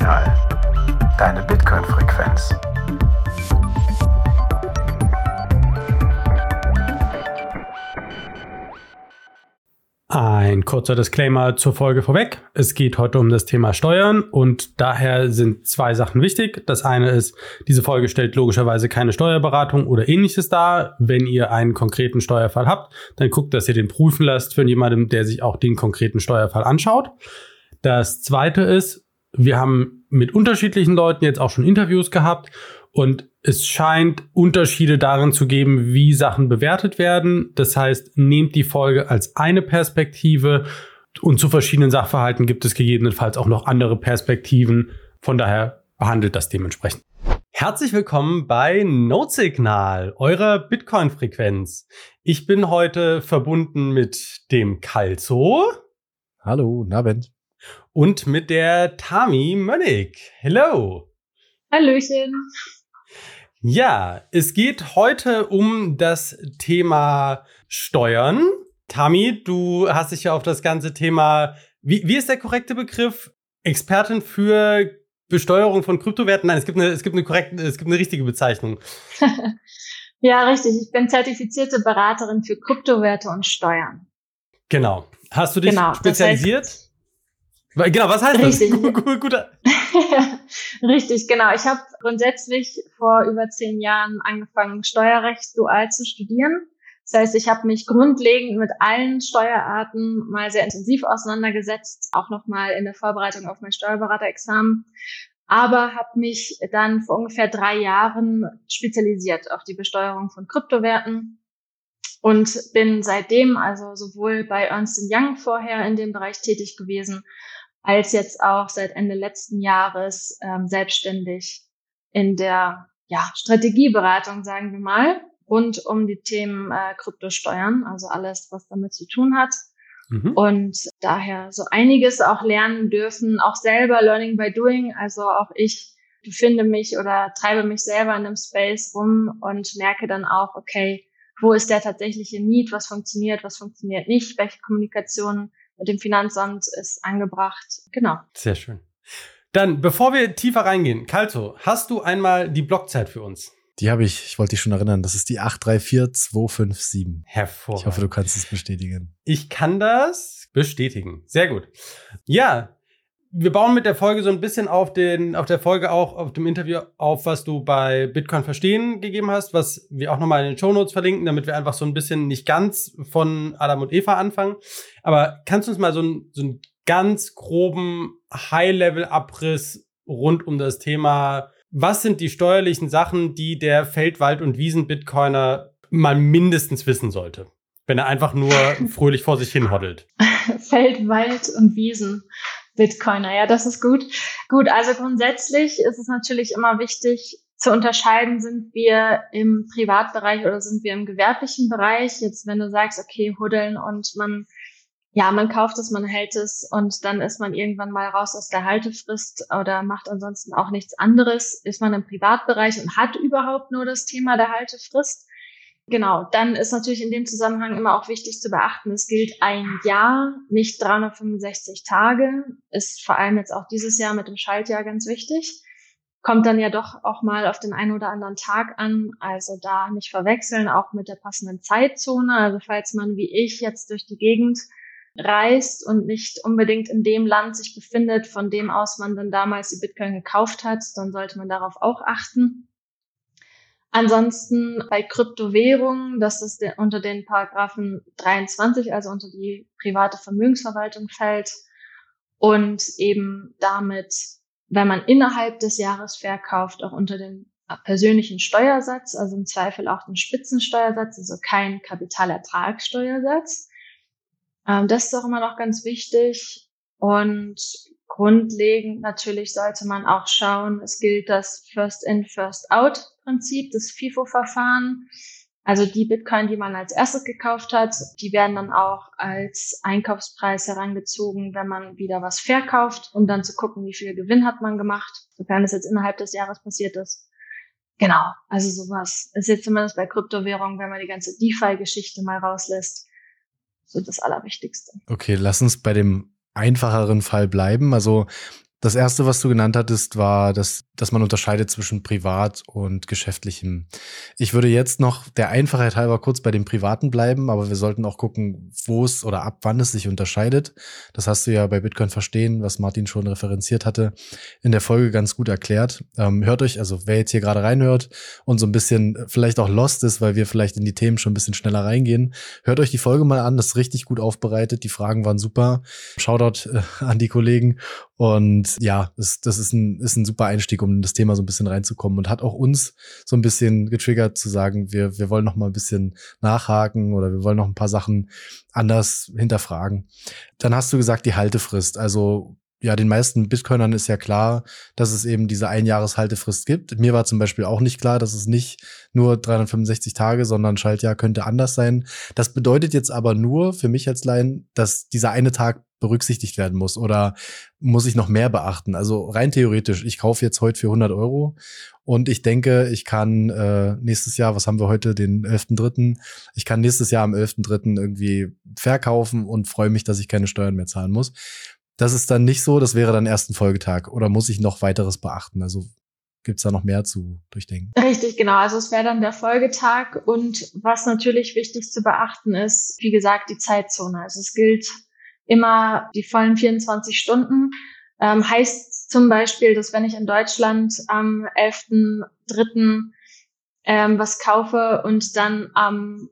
Notsignal. Deine Bitcoin-Frequenz. Ein kurzer Disclaimer zur Folge vorweg. Es geht heute um das Thema Steuern und daher sind zwei Sachen wichtig. Das eine ist, diese Folge stellt logischerweise keine Steuerberatung oder ähnliches dar. Wenn ihr einen konkreten Steuerfall habt, dann guckt, dass ihr den prüfen lasst von jemandem, der sich auch den konkreten Steuerfall anschaut. Das zweite ist, wir haben mit unterschiedlichen Leuten jetzt auch schon Interviews gehabt und es scheint Unterschiede darin zu geben, wie Sachen bewertet werden. Das heißt, nehmt die Folge als eine Perspektive und zu verschiedenen Sachverhalten gibt es gegebenenfalls auch noch andere Perspektiven. Von daher behandelt das dementsprechend. Herzlich willkommen bei Notsignal, eurer Bitcoin-Frequenz. Ich bin heute verbunden mit dem Calzo. Hallo, guten Abend. Und mit der Tami Mönnig. Hello. Hallöchen. Ja, es geht heute um das Thema Steuern. Tami, du hast dich ja auf das ganze Thema, wie ist der korrekte Begriff? Expertin für Besteuerung von Kryptowerten? Nein, es gibt eine richtige Bezeichnung. Ja, richtig. Ich bin zertifizierte Beraterin für Kryptowerte und Steuern. Genau. Hast du dich spezialisiert? Das heißt, genau, was heißt richtig. Das? Guter. Richtig, genau. Ich habe grundsätzlich vor über 10 Jahren angefangen, Steuerrecht dual zu studieren. Das heißt, ich habe mich grundlegend mit allen Steuerarten mal sehr intensiv auseinandergesetzt, auch nochmal in der Vorbereitung auf mein Steuerberaterexamen, aber habe mich dann vor ungefähr 3 Jahren spezialisiert auf die Besteuerung von Kryptowerten und bin seitdem also sowohl bei Ernst & Young vorher in dem Bereich tätig gewesen, als jetzt auch seit Ende letzten Jahres selbstständig in der Strategieberatung, sagen wir mal, rund um die Themen Kryptosteuern, also alles, was damit zu tun hat. Und daher so einiges auch lernen dürfen, auch selber Learning by Doing. Also auch ich befinde mich oder treibe mich selber in einem Space rum und merke dann auch, okay, wo ist der tatsächliche Need, was funktioniert nicht, welche Kommunikation mit dem Finanzamt ist angebracht. Genau. Sehr schön. Dann, bevor wir tiefer reingehen, Calzo, hast du einmal die Blockzeit für uns? Die habe ich. Ich wollte dich schon erinnern. Das ist die 834257. Hervorragend. Ich hoffe, du kannst es bestätigen. Ich kann das bestätigen. Sehr gut. Ja, wir bauen mit der Folge so ein bisschen auf dem Interview auf, was du bei Bitcoin verstehen gegeben hast, was wir auch nochmal in den Shownotes verlinken, damit wir einfach so ein bisschen nicht ganz von Adam und Eva anfangen. Aber kannst du uns mal so einen ganz groben High-Level-Abriss rund um das Thema, was sind die steuerlichen Sachen, die der Feld-, Wald- und Wiesen-Bitcoiner mal mindestens wissen sollte, wenn er einfach nur fröhlich vor sich hin hoddelt? Feld-, Wald- und Wiesen. Bitcoiner, ja, das ist gut. Gut, also grundsätzlich ist es natürlich immer wichtig zu unterscheiden, sind wir im Privatbereich oder sind wir im gewerblichen Bereich. Jetzt, wenn du sagst, okay, huddeln und man kauft es, man hält es und dann ist man irgendwann mal raus aus der Haltefrist oder macht ansonsten auch nichts anderes, ist man im Privatbereich und hat überhaupt nur das Thema der Haltefrist. Genau, dann ist natürlich in dem Zusammenhang immer auch wichtig zu beachten, es gilt ein Jahr, nicht 365 Tage, ist vor allem jetzt auch dieses Jahr mit dem Schaltjahr ganz wichtig. Kommt dann ja doch auch mal auf den einen oder anderen Tag an, also da nicht verwechseln, auch mit der passenden Zeitzone. Also falls man wie ich jetzt durch die Gegend reist und nicht unbedingt in dem Land sich befindet, von dem aus man dann damals die Bitcoin gekauft hat, dann sollte man darauf auch achten. Ansonsten bei Kryptowährungen, das ist unter den Paragraphen 23, also unter die private Vermögensverwaltung fällt und eben damit, wenn man innerhalb des Jahres verkauft, auch unter den persönlichen Steuersatz, also im Zweifel auch den Spitzensteuersatz, also kein Kapitalertragssteuersatz. Das ist auch immer noch ganz wichtig und grundlegend natürlich sollte man auch schauen, es gilt das First-in, First-out-Prinzip, das FIFO-Verfahren. Also die Bitcoin, die man als erstes gekauft hat, die werden dann auch als Einkaufspreis herangezogen, wenn man wieder was verkauft, um dann zu gucken, wie viel Gewinn hat man gemacht, sofern es jetzt innerhalb des Jahres passiert ist. Genau, also sowas ist jetzt zumindest bei Kryptowährungen, wenn man die ganze DeFi-Geschichte mal rauslässt, so das Allerwichtigste. Okay, lass uns bei dem einfacheren Fall bleiben. Also Das erste, was du genannt hattest, war, dass man unterscheidet zwischen privat und geschäftlichem. Ich würde jetzt noch der Einfachheit halber kurz bei dem Privaten bleiben, aber wir sollten auch gucken, wo es oder ab wann es sich unterscheidet. Das hast du ja bei Bitcoin verstehen, was Martin schon referenziert hatte, in der Folge ganz gut erklärt. Hört euch, also wer jetzt hier gerade reinhört und so ein bisschen vielleicht auch lost ist, weil wir vielleicht in die Themen schon ein bisschen schneller reingehen, hört euch die Folge mal an, das ist richtig gut aufbereitet, die Fragen waren super. Shoutout an die Kollegen. Und ja, das ist ein super Einstieg, um in das Thema so ein bisschen reinzukommen und hat auch uns so ein bisschen getriggert zu sagen, wir wollen noch mal ein bisschen nachhaken oder wir wollen noch ein paar Sachen anders hinterfragen. Dann hast du gesagt, die Haltefrist. Also ja, den meisten Bitcoinern ist ja klar, dass es eben diese Einjahreshaltefrist gibt. Mir war zum Beispiel auch nicht klar, dass es nicht nur 365 Tage, sondern Schaltjahr könnte anders sein. Das bedeutet jetzt aber nur für mich als Laien, dass dieser eine Tag berücksichtigt werden muss oder muss ich noch mehr beachten? Also rein theoretisch, ich kaufe jetzt heute für 100 Euro und ich denke, ich kann nächstes Jahr, was haben wir heute, den 11.3., ich kann nächstes Jahr am 11.3. irgendwie verkaufen und freue mich, dass ich keine Steuern mehr zahlen muss. Das ist dann nicht so, das wäre dann erst ein Folgetag. Oder muss ich noch weiteres beachten? Also gibt's da noch mehr zu durchdenken? Richtig, genau. Also es wäre dann der Folgetag. Und was natürlich wichtig zu beachten ist, wie gesagt, die Zeitzone. Also es gilt immer die vollen 24 Stunden. Heißt zum Beispiel, dass wenn ich in Deutschland am 11.3. Was kaufe und dann am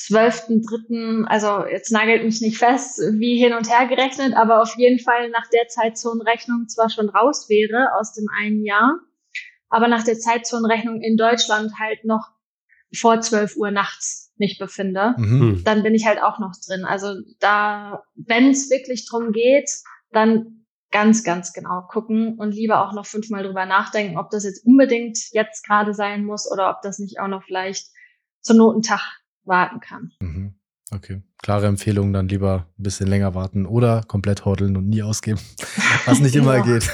12.3., also jetzt nagelt mich nicht fest, wie hin und her gerechnet, aber auf jeden Fall nach der Zeitzonenrechnung zwar schon raus wäre aus dem einen Jahr, aber nach der Zeitzonenrechnung in Deutschland halt noch vor 12 Uhr nachts mich befinde, dann bin ich halt auch noch drin. Also da, wenn es wirklich drum geht, dann ganz, ganz genau gucken und lieber auch noch 5-mal drüber nachdenken, ob das jetzt unbedingt jetzt gerade sein muss oder ob das nicht auch noch vielleicht zur Not einen Tag warten kann. Okay, klare Empfehlung, dann lieber ein bisschen länger warten oder komplett hodeln und nie ausgeben, was nicht immer geht.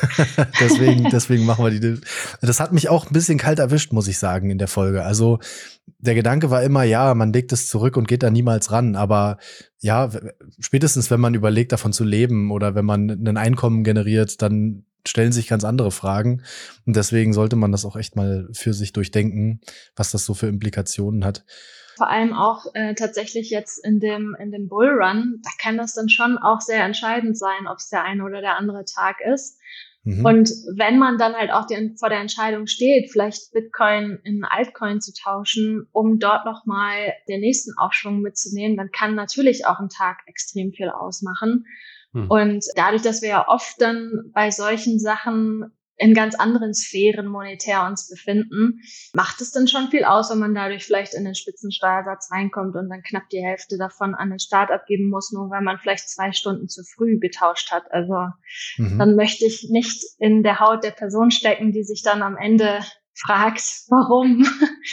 deswegen machen wir die. Das hat mich auch ein bisschen kalt erwischt, muss ich sagen, in der Folge. Also der Gedanke war immer, ja, man legt es zurück und geht da niemals ran, aber ja, spätestens wenn man überlegt, davon zu leben oder wenn man ein Einkommen generiert, dann stellen sich ganz andere Fragen und deswegen sollte man das auch echt mal für sich durchdenken, was das so für Implikationen hat. Vor allem auch tatsächlich jetzt in dem Bullrun, da kann das dann schon auch sehr entscheidend sein, ob es der eine oder der andere Tag ist. Und wenn man dann halt auch vor der Entscheidung steht, vielleicht Bitcoin in Altcoin zu tauschen, um dort nochmal den nächsten Aufschwung mitzunehmen, dann kann natürlich auch ein Tag extrem viel ausmachen. Und dadurch, dass wir ja oft dann bei solchen Sachen in ganz anderen Sphären monetär uns befinden, macht es dann schon viel aus, wenn man dadurch vielleicht in den Spitzensteuersatz reinkommt und dann knapp die Hälfte davon an den Staat abgeben muss, nur weil man vielleicht 2 Stunden zu früh getauscht hat. Also dann möchte ich nicht in der Haut der Person stecken, die sich dann am Ende fragt, warum.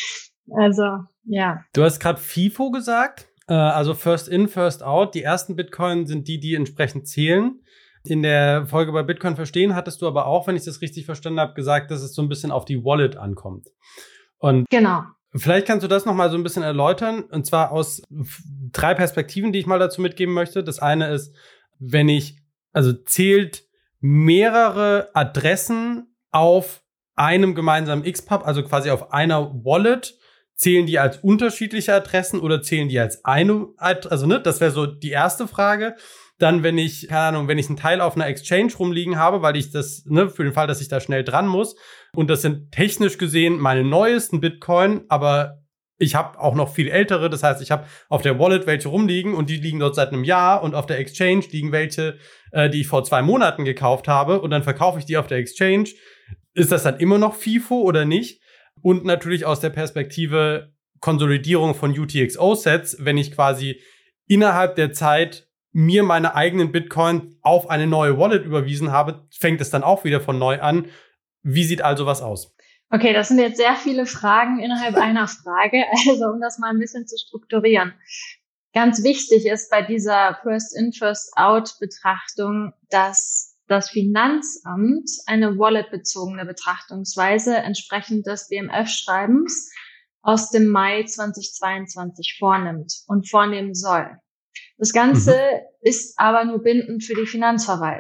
Also, ja. Du hast gerade FIFO gesagt, also First In, First Out. Die ersten Bitcoin sind die entsprechend zählen. In der Folge bei Bitcoin verstehen hattest du aber auch, wenn ich das richtig verstanden habe, gesagt, dass es so ein bisschen auf die Wallet ankommt. Und genau. Vielleicht kannst du das noch mal so ein bisschen erläutern, und zwar aus 3 Perspektiven, die ich mal dazu mitgeben möchte. Das eine ist, zählt mehrere Adressen auf einem gemeinsamen XPub, also quasi auf einer Wallet, zählen die als unterschiedliche Adressen oder zählen die als eine, also das wäre so die erste Frage. Dann, wenn ich einen Teil auf einer Exchange rumliegen habe, weil ich das, für den Fall, dass ich da schnell dran muss, und das sind technisch gesehen meine neuesten Bitcoin, aber ich habe auch noch viel ältere, das heißt, ich habe auf der Wallet welche rumliegen und die liegen dort seit einem Jahr und auf der Exchange liegen welche, die ich vor 2 Monaten gekauft habe und dann verkaufe ich die auf der Exchange. Ist das dann immer noch FIFO oder nicht? Und natürlich aus der Perspektive Konsolidierung von UTXO-Sets, wenn ich quasi innerhalb der Zeit mir meine eigenen Bitcoin auf eine neue Wallet überwiesen habe, fängt es dann auch wieder von neu an. Wie sieht also was aus? Okay, das sind jetzt sehr viele Fragen innerhalb einer Frage. Also um das mal ein bisschen zu strukturieren. Ganz wichtig ist bei dieser First-In, First-Out-Betrachtung, dass das Finanzamt eine Wallet-bezogene Betrachtungsweise entsprechend des BMF-Schreibens aus dem Mai 2022 vornimmt und vornehmen soll. Das Ganze ist aber nur bindend für die Finanzverwaltung.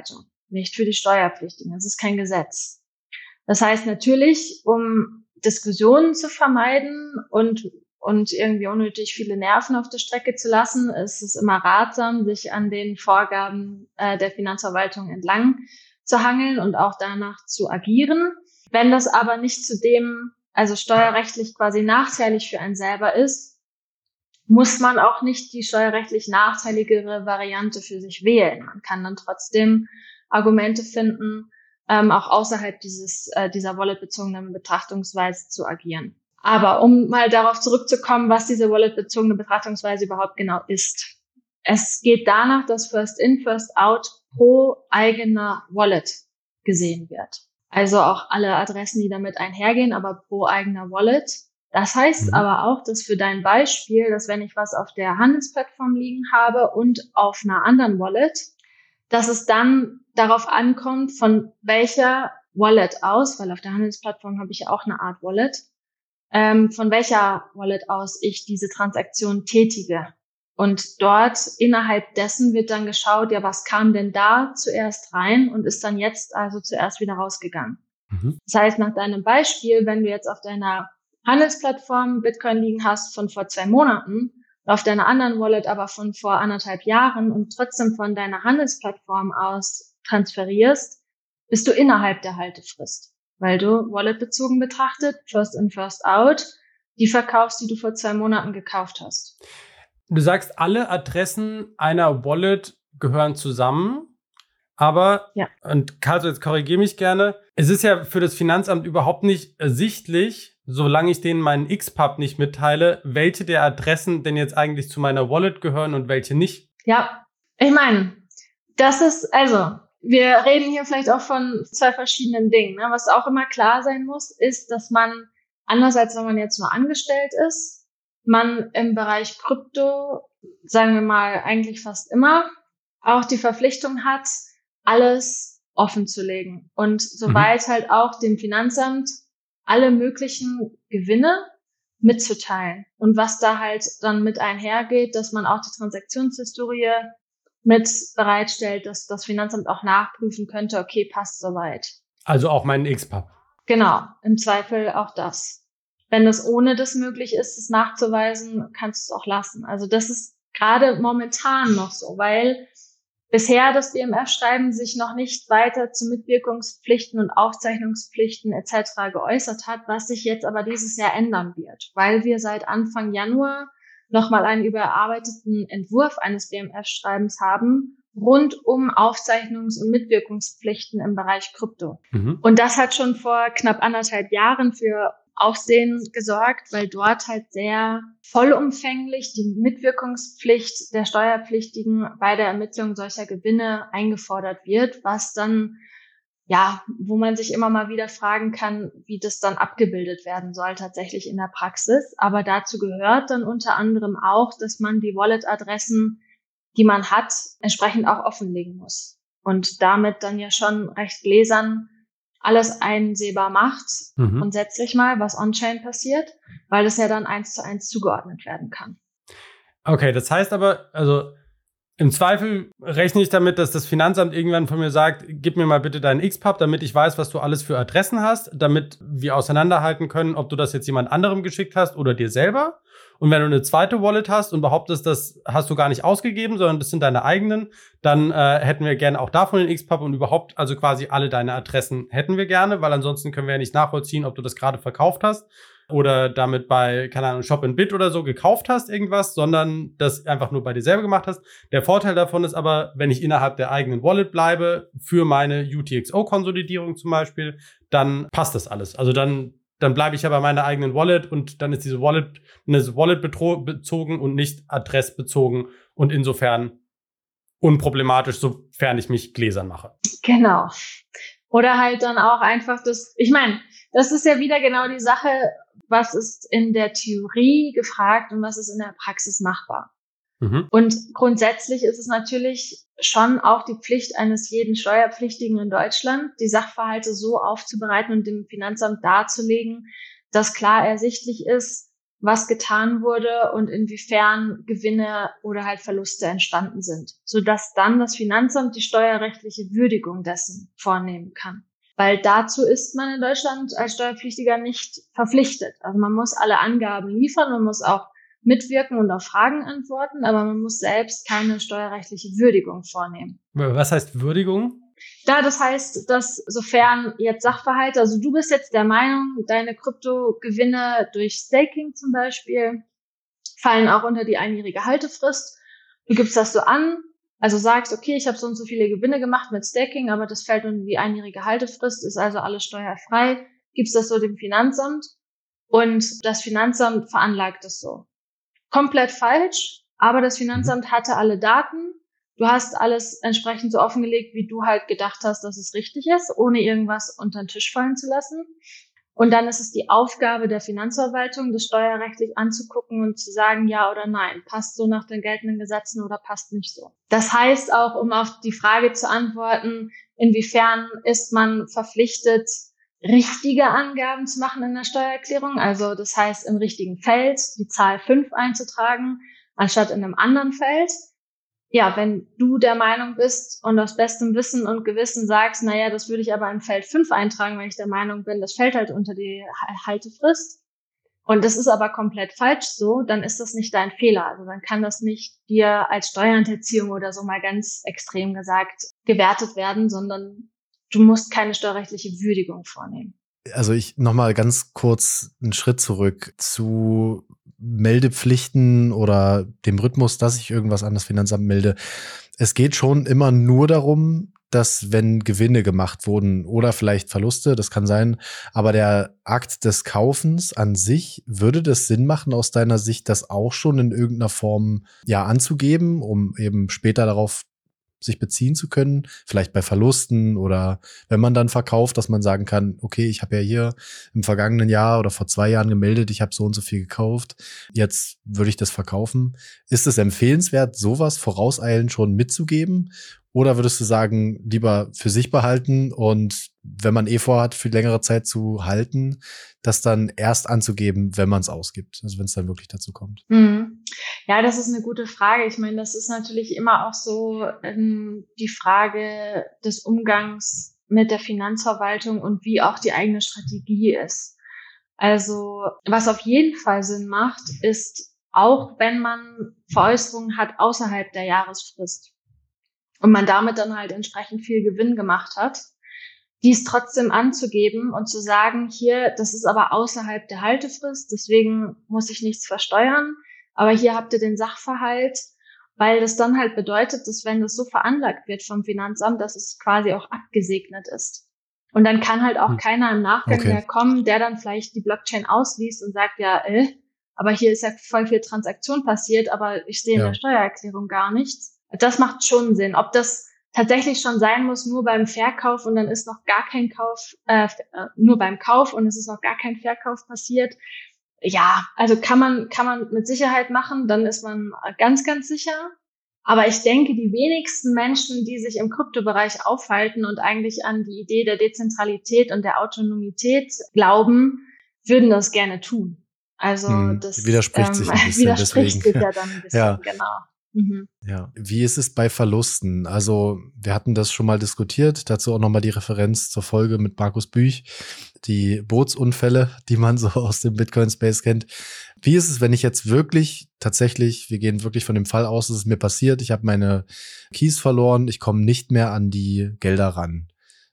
nicht für die Steuerpflichtigen. Das ist kein Gesetz. Das heißt natürlich, um Diskussionen zu vermeiden und irgendwie unnötig viele Nerven auf der Strecke zu lassen, ist es immer ratsam, sich an den Vorgaben der Finanzverwaltung entlang zu hangeln und auch danach zu agieren. Wenn das aber nicht zudem, also steuerrechtlich quasi nachteilig für einen selber ist, muss man auch nicht die steuerrechtlich nachteiligere Variante für sich wählen. Man kann dann trotzdem Argumente finden, auch außerhalb dieser wallet-bezogenen Betrachtungsweise zu agieren. Aber um mal darauf zurückzukommen, was diese wallet-bezogene Betrachtungsweise überhaupt genau ist. Es geht danach, dass First in, First out pro eigener Wallet gesehen wird. Also auch alle Adressen, die damit einhergehen, aber pro eigener Wallet. Das heißt aber auch, dass für dein Beispiel, dass wenn ich was auf der Handelsplattform liegen habe und auf einer anderen Wallet, dass es dann darauf ankommt, von welcher Wallet aus, weil auf der Handelsplattform habe ich ja auch eine Art Wallet, von welcher Wallet aus ich diese Transaktion tätige. Und dort innerhalb dessen wird dann geschaut, ja, was kam denn da zuerst rein und ist dann jetzt also zuerst wieder rausgegangen. Das heißt, nach deinem Beispiel, wenn du jetzt auf deiner Handelsplattform Bitcoin liegen hast von vor 2 Monaten, auf deiner anderen Wallet aber von vor 1,5 Jahren und trotzdem von deiner Handelsplattform aus transferierst, bist du innerhalb der Haltefrist, weil du walletbezogen betrachtet, First in, First out, die verkaufst, die du vor 2 Monaten gekauft hast. Du sagst, alle Adressen einer Wallet gehören zusammen, aber, und Carlo, jetzt korrigiere mich gerne, es ist ja für das Finanzamt überhaupt nicht ersichtlich, solange ich denen meinen XPub nicht mitteile, welche der Adressen denn jetzt eigentlich zu meiner Wallet gehören und welche nicht. Ja, ich meine, das ist, also, wir reden hier vielleicht auch von 2 verschiedenen Dingen. Ne? Was auch immer klar sein muss, ist, dass man, anders als wenn man jetzt nur angestellt ist, man im Bereich Krypto, sagen wir mal, eigentlich fast immer auch die Verpflichtung hat, alles offen zu legen und soweit halt auch dem Finanzamt alle möglichen Gewinne mitzuteilen. Und was da halt dann mit einhergeht, dass man auch die Transaktionshistorie mit bereitstellt, dass das Finanzamt auch nachprüfen könnte, okay, passt soweit. Also auch meinen XPub. Genau, im Zweifel auch das. Wenn das ohne das möglich ist, es nachzuweisen, kannst du es auch lassen. Also das ist gerade momentan noch so, weil bisher das BMF-Schreiben sich noch nicht weiter zu Mitwirkungspflichten und Aufzeichnungspflichten etc. geäußert hat, was sich jetzt aber dieses Jahr ändern wird, weil wir seit Anfang Januar nochmal einen überarbeiteten Entwurf eines BMF-Schreibens haben, rund um Aufzeichnungs- und Mitwirkungspflichten im Bereich Krypto. Und das hat schon vor knapp 1,5 Jahren für Aufsehen gesorgt, weil dort halt sehr vollumfänglich die Mitwirkungspflicht der Steuerpflichtigen bei der Ermittlung solcher Gewinne eingefordert wird, was dann, ja, wo man sich immer mal wieder fragen kann, wie das dann abgebildet werden soll tatsächlich in der Praxis. Aber dazu gehört dann unter anderem auch, dass man die Wallet-Adressen, die man hat, entsprechend auch offenlegen muss. Und damit dann ja schon recht gläsern alles einsehbar macht, grundsätzlich mal, was on-chain passiert, weil das ja dann 1:1 zugeordnet werden kann. Okay, das heißt aber, also im Zweifel rechne ich damit, dass das Finanzamt irgendwann von mir sagt, gib mir mal bitte deinen XPub, damit ich weiß, was du alles für Adressen hast, damit wir auseinanderhalten können, ob du das jetzt jemand anderem geschickt hast oder dir selber. Und wenn du eine zweite Wallet hast und behauptest, das hast du gar nicht ausgegeben, sondern das sind deine eigenen, dann hätten wir gerne auch davon den XPub und überhaupt, also quasi alle deine Adressen hätten wir gerne, weil ansonsten können wir ja nicht nachvollziehen, ob du das gerade verkauft hast oder damit bei, keine Ahnung, Shop and Bit oder so gekauft hast irgendwas, sondern das einfach nur bei dir selber gemacht hast. Der Vorteil davon ist aber, wenn ich innerhalb der eigenen Wallet bleibe, für meine UTXO-Konsolidierung zum Beispiel, dann passt das alles. Also dann bleibe ich ja bei meiner eigenen Wallet und dann ist diese Wallet bezogen und nicht adressbezogen und insofern unproblematisch, sofern ich mich gläsern mache. Genau. Oder halt dann auch einfach das, ich meine, das ist ja wieder genau die Sache, was ist in der Theorie gefragt und was ist in der Praxis machbar. Und grundsätzlich ist es natürlich schon auch die Pflicht eines jeden Steuerpflichtigen in Deutschland, die Sachverhalte so aufzubereiten und dem Finanzamt darzulegen, dass klar ersichtlich ist, was getan wurde und inwiefern Gewinne oder halt Verluste entstanden sind, sodass dann das Finanzamt die steuerrechtliche Würdigung dessen vornehmen kann. Weil dazu ist man in Deutschland als Steuerpflichtiger nicht verpflichtet. Also man muss alle Angaben liefern, man muss auch mitwirken und auf Fragen antworten, aber man muss selbst keine steuerrechtliche Würdigung vornehmen. Was heißt Würdigung? Ja, das heißt, dass sofern jetzt Sachverhalte, also du bist jetzt der Meinung, deine Kryptogewinne durch Staking zum Beispiel fallen auch unter die einjährige Haltefrist. Du gibst das so an, also sagst, okay, ich habe so und so viele Gewinne gemacht mit Staking, aber das fällt unter die einjährige Haltefrist, ist also alles steuerfrei, gibst das so dem Finanzamt und das Finanzamt veranlagt es so. Komplett falsch, aber das Finanzamt hatte alle Daten. Du hast alles entsprechend so offengelegt, wie du halt gedacht hast, dass es richtig ist, ohne irgendwas unter den Tisch fallen zu lassen. Und dann ist es die Aufgabe der Finanzverwaltung, das steuerrechtlich anzugucken und zu sagen, ja oder nein, passt so nach den geltenden Gesetzen oder passt nicht so. Das heißt auch, um auf die Frage zu antworten, inwiefern ist man verpflichtet, richtige Angaben zu machen in der Steuererklärung, also das heißt im richtigen Feld die Zahl 5 einzutragen, anstatt in einem anderen Feld. Ja, wenn du der Meinung bist und aus bestem Wissen und Gewissen sagst, naja, das würde ich aber in Feld 5 eintragen, weil ich der Meinung bin, das fällt halt unter die Haltefrist und das ist aber komplett falsch so, dann ist das nicht dein Fehler. Also dann kann das nicht dir als Steuerhinterziehung oder so mal ganz extrem gesagt gewertet werden, sondern du musst keine steuerrechtliche Würdigung vornehmen. Also ich nochmal ganz kurz einen Schritt zurück zu Meldepflichten oder dem Rhythmus, dass ich irgendwas an das Finanzamt melde. Es geht schon immer nur darum, dass wenn Gewinne gemacht wurden oder vielleicht Verluste, das kann sein, aber der Akt des Kaufens an sich, würde das Sinn machen aus deiner Sicht, das auch schon in irgendeiner Form ja anzugeben, um eben später darauf sich beziehen zu können, vielleicht bei Verlusten oder wenn man dann verkauft, dass man sagen kann, okay, ich habe ja hier im vergangenen Jahr oder vor 2 Jahren gemeldet, ich habe so und so viel gekauft, jetzt würde ich das verkaufen. Ist es empfehlenswert, sowas vorauseilend schon mitzugeben? Oder würdest du sagen, lieber für sich behalten und wenn man vorhat, für längere Zeit zu halten, das dann erst anzugeben, wenn man es ausgibt, also wenn es dann wirklich dazu kommt? Ja, das ist eine gute Frage. Ich meine, das ist natürlich immer auch so die Frage des Umgangs mit der Finanzverwaltung und wie auch die eigene Strategie ist. Also was auf jeden Fall Sinn macht, ist, auch wenn man Veräußerungen hat außerhalb der Jahresfrist und man damit dann halt entsprechend viel Gewinn gemacht hat, dies trotzdem anzugeben und zu sagen, hier, das ist aber außerhalb der Haltefrist, deswegen muss ich nichts versteuern, aber hier habt ihr den Sachverhalt, weil das dann halt bedeutet, dass wenn das so veranlagt wird vom Finanzamt, dass es quasi auch abgesegnet ist. Und dann kann halt auch keiner im Nachgang mehr kommen, der dann vielleicht die Blockchain ausliest und sagt, ja, aber hier ist ja voll viel Transaktion passiert, aber ich sehe in der Steuererklärung gar nichts. Das macht schon Sinn. Ob das tatsächlich schon sein muss, nur beim Verkauf und dann ist noch gar kein Kauf, nur beim Kauf und es ist noch gar kein Verkauf passiert. Ja, also kann man mit Sicherheit machen, dann ist man ganz, ganz sicher. Aber ich denke, die wenigsten Menschen, die sich im Kryptobereich aufhalten und eigentlich an die Idee der Dezentralität und der Autonomität glauben, würden das gerne tun. Also das widerspricht sich ein bisschen. Widerspricht sich ja dann ein bisschen, genau. Ja, wie ist es bei Verlusten? Also wir hatten das schon mal diskutiert, dazu auch nochmal die Referenz zur Folge mit Markus Büch, die Bootsunfälle, die man so aus dem Bitcoin-Space kennt. Wie ist es, wenn ich jetzt wirklich tatsächlich, wir gehen wirklich von dem Fall aus, dass es mir passiert, ich habe meine Keys verloren, ich komme nicht mehr an die Gelder ran.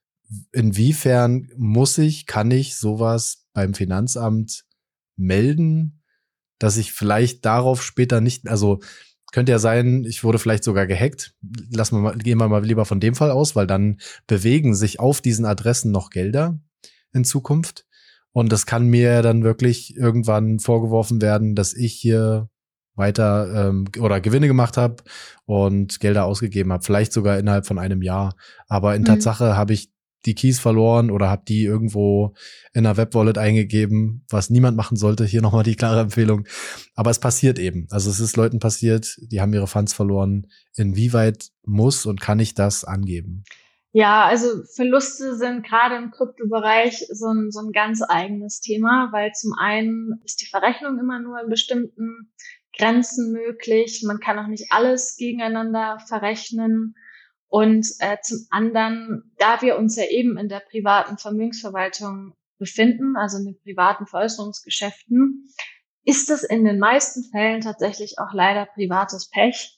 Inwiefern kann ich sowas beim Finanzamt melden, dass ich vielleicht darauf später nicht, also könnte ja sein, ich wurde vielleicht sogar gehackt. Gehen wir mal lieber von dem Fall aus, weil dann bewegen sich auf diesen Adressen noch Gelder in Zukunft. Und das kann mir dann wirklich irgendwann vorgeworfen werden, dass ich hier weiter oder Gewinne gemacht habe und Gelder ausgegeben habe. Vielleicht sogar innerhalb von einem Jahr. Aber in Tatsache habe ich die Keys verloren oder habe die irgendwo in einer Webwallet eingegeben, was niemand machen sollte. Hier nochmal die klare Empfehlung. Aber es passiert eben. Also es ist Leuten passiert, die haben ihre Funds verloren. Inwieweit muss und kann ich das angeben? Ja, also Verluste sind gerade im Kryptobereich so ein ganz eigenes Thema, weil zum einen ist die Verrechnung immer nur in bestimmten Grenzen möglich. Man kann auch nicht alles gegeneinander verrechnen. Und zum anderen, da wir uns ja eben in der privaten Vermögensverwaltung befinden, also in den privaten Veräußerungsgeschäften, ist es in den meisten Fällen tatsächlich auch leider privates Pech.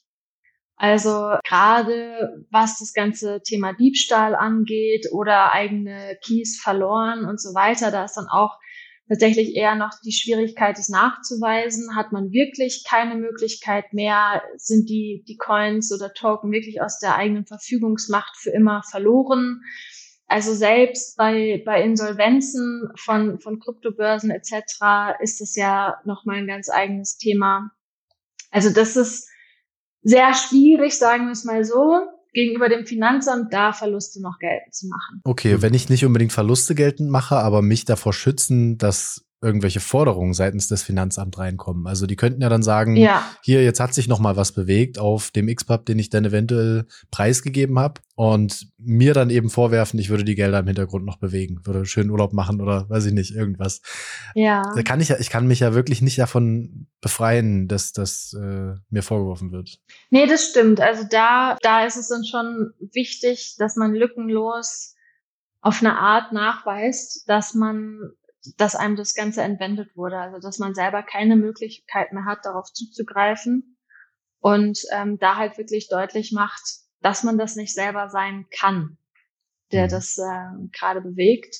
Also gerade was das ganze Thema Diebstahl angeht oder eigene Keys verloren und so weiter, da ist dann auch tatsächlich eher noch die Schwierigkeit, es nachzuweisen. Hat man wirklich keine Möglichkeit mehr? Sind die Coins oder Token wirklich aus der eigenen Verfügungsmacht für immer verloren? Also selbst bei Insolvenzen von Kryptobörsen etc. ist das ja nochmal ein ganz eigenes Thema. Also das ist sehr schwierig, sagen wir es mal so, gegenüber dem Finanzamt da Verluste noch geltend zu machen. Okay, wenn ich nicht unbedingt Verluste geltend mache, aber mich davor schützen, dass irgendwelche Forderungen seitens des Finanzamts reinkommen. Also die könnten ja dann sagen, hier, jetzt hat sich noch mal was bewegt auf dem XPub, den ich dann eventuell preisgegeben habe und mir dann eben vorwerfen, ich würde die Gelder im Hintergrund noch bewegen, würde schön Urlaub machen oder weiß ich nicht, irgendwas. Ja. Da kann ich kann mich ja wirklich nicht davon befreien, dass das mir vorgeworfen wird. Nee, das stimmt. Also da ist es dann schon wichtig, dass man lückenlos auf eine Art nachweist, dass einem das Ganze entwendet wurde, also dass man selber keine Möglichkeit mehr hat, darauf zuzugreifen und da halt wirklich deutlich macht, dass man das nicht selber sein kann, der das gerade bewegt.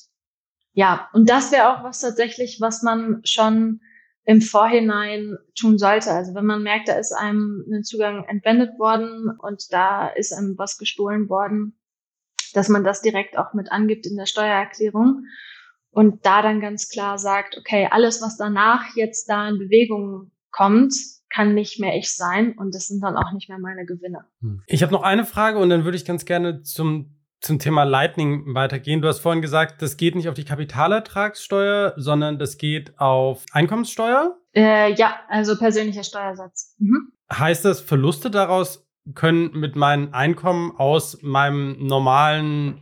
Ja, und das wäre auch was tatsächlich, was man schon im Vorhinein tun sollte. Also wenn man merkt, da ist einem ein Zugang entwendet worden und da ist einem was gestohlen worden, dass man das direkt auch mit angibt in der Steuererklärung. Und da dann ganz klar sagt, okay, alles, was danach jetzt da in Bewegung kommt, kann nicht mehr ich sein und das sind dann auch nicht mehr meine Gewinne. Ich habe noch eine Frage und dann würde ich ganz gerne zum Thema Lightning weitergehen. Du hast vorhin gesagt, das geht nicht auf die Kapitalertragssteuer, sondern das geht auf Einkommenssteuer? Ja, also persönlicher Steuersatz. Mhm. Heißt das, Verluste daraus können mit meinem Einkommen aus meiner normalen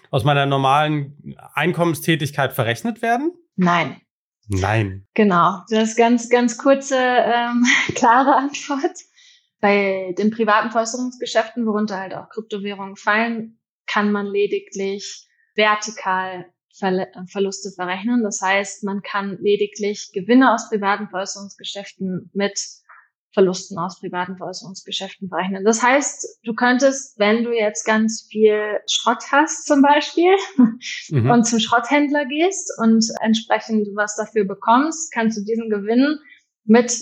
Einkommenstätigkeit verrechnet werden? Nein. Genau. Das ist ganz kurze, klare Antwort. Bei den privaten Veräußerungsgeschäften, worunter halt auch Kryptowährungen fallen, kann man lediglich vertikal Verluste verrechnen. Das heißt, man kann lediglich Gewinne aus privaten Veräußerungsgeschäften mit Verlusten aus privaten Veräußerungsgeschäften verrechnen. Das heißt, du könntest, wenn du jetzt ganz viel Schrott hast zum Beispiel und zum Schrotthändler gehst und entsprechend was dafür bekommst, kannst du diesen Gewinn mit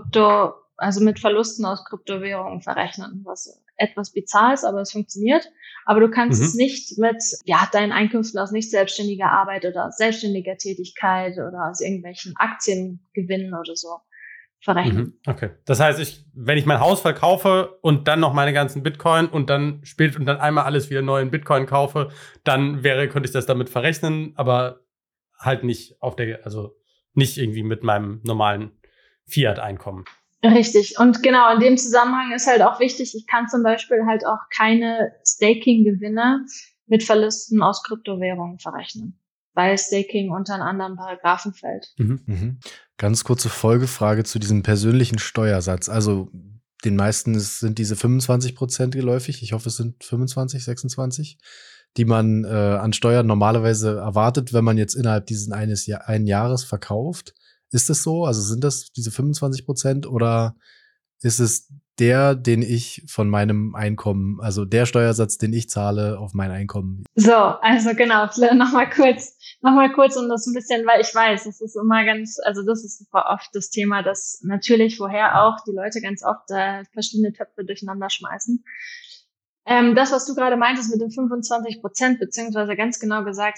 mit Verlusten aus Kryptowährungen verrechnen, was etwas bizarr ist, aber es funktioniert. Aber du kannst es nicht mit deinen Einkünften aus nicht selbstständiger Arbeit oder aus selbstständiger Tätigkeit oder aus irgendwelchen Aktiengewinnen oder so verrechnen. Okay. Das heißt, wenn ich mein Haus verkaufe und dann noch meine ganzen Bitcoin und dann einmal alles wieder neu in Bitcoin kaufe, dann könnte ich das damit verrechnen, aber halt nicht nicht irgendwie mit meinem normalen Fiat-Einkommen. Richtig. Und genau, in dem Zusammenhang ist halt auch wichtig, ich kann zum Beispiel halt auch keine Staking-Gewinne mit Verlusten aus Kryptowährungen verrechnen, weil Staking unter einen anderen Paragraphen fällt. Ganz kurze Folgefrage zu diesem persönlichen Steuersatz. Also den meisten sind diese 25% geläufig. Ich hoffe, es sind 25, 26, die man an Steuern normalerweise erwartet, wenn man jetzt innerhalb dieses einen Jahres verkauft. Ist es so? Also sind das diese 25% oder ist es den ich von meinem Einkommen, also der Steuersatz, den ich zahle auf mein Einkommen? So, also genau, nochmal kurz um das ein bisschen, weil ich weiß, das ist immer das ist super oft das Thema, dass natürlich woher auch die Leute ganz oft verschiedene Töpfe durcheinander schmeißen. Das, was du gerade meintest mit den 25%, beziehungsweise ganz genau gesagt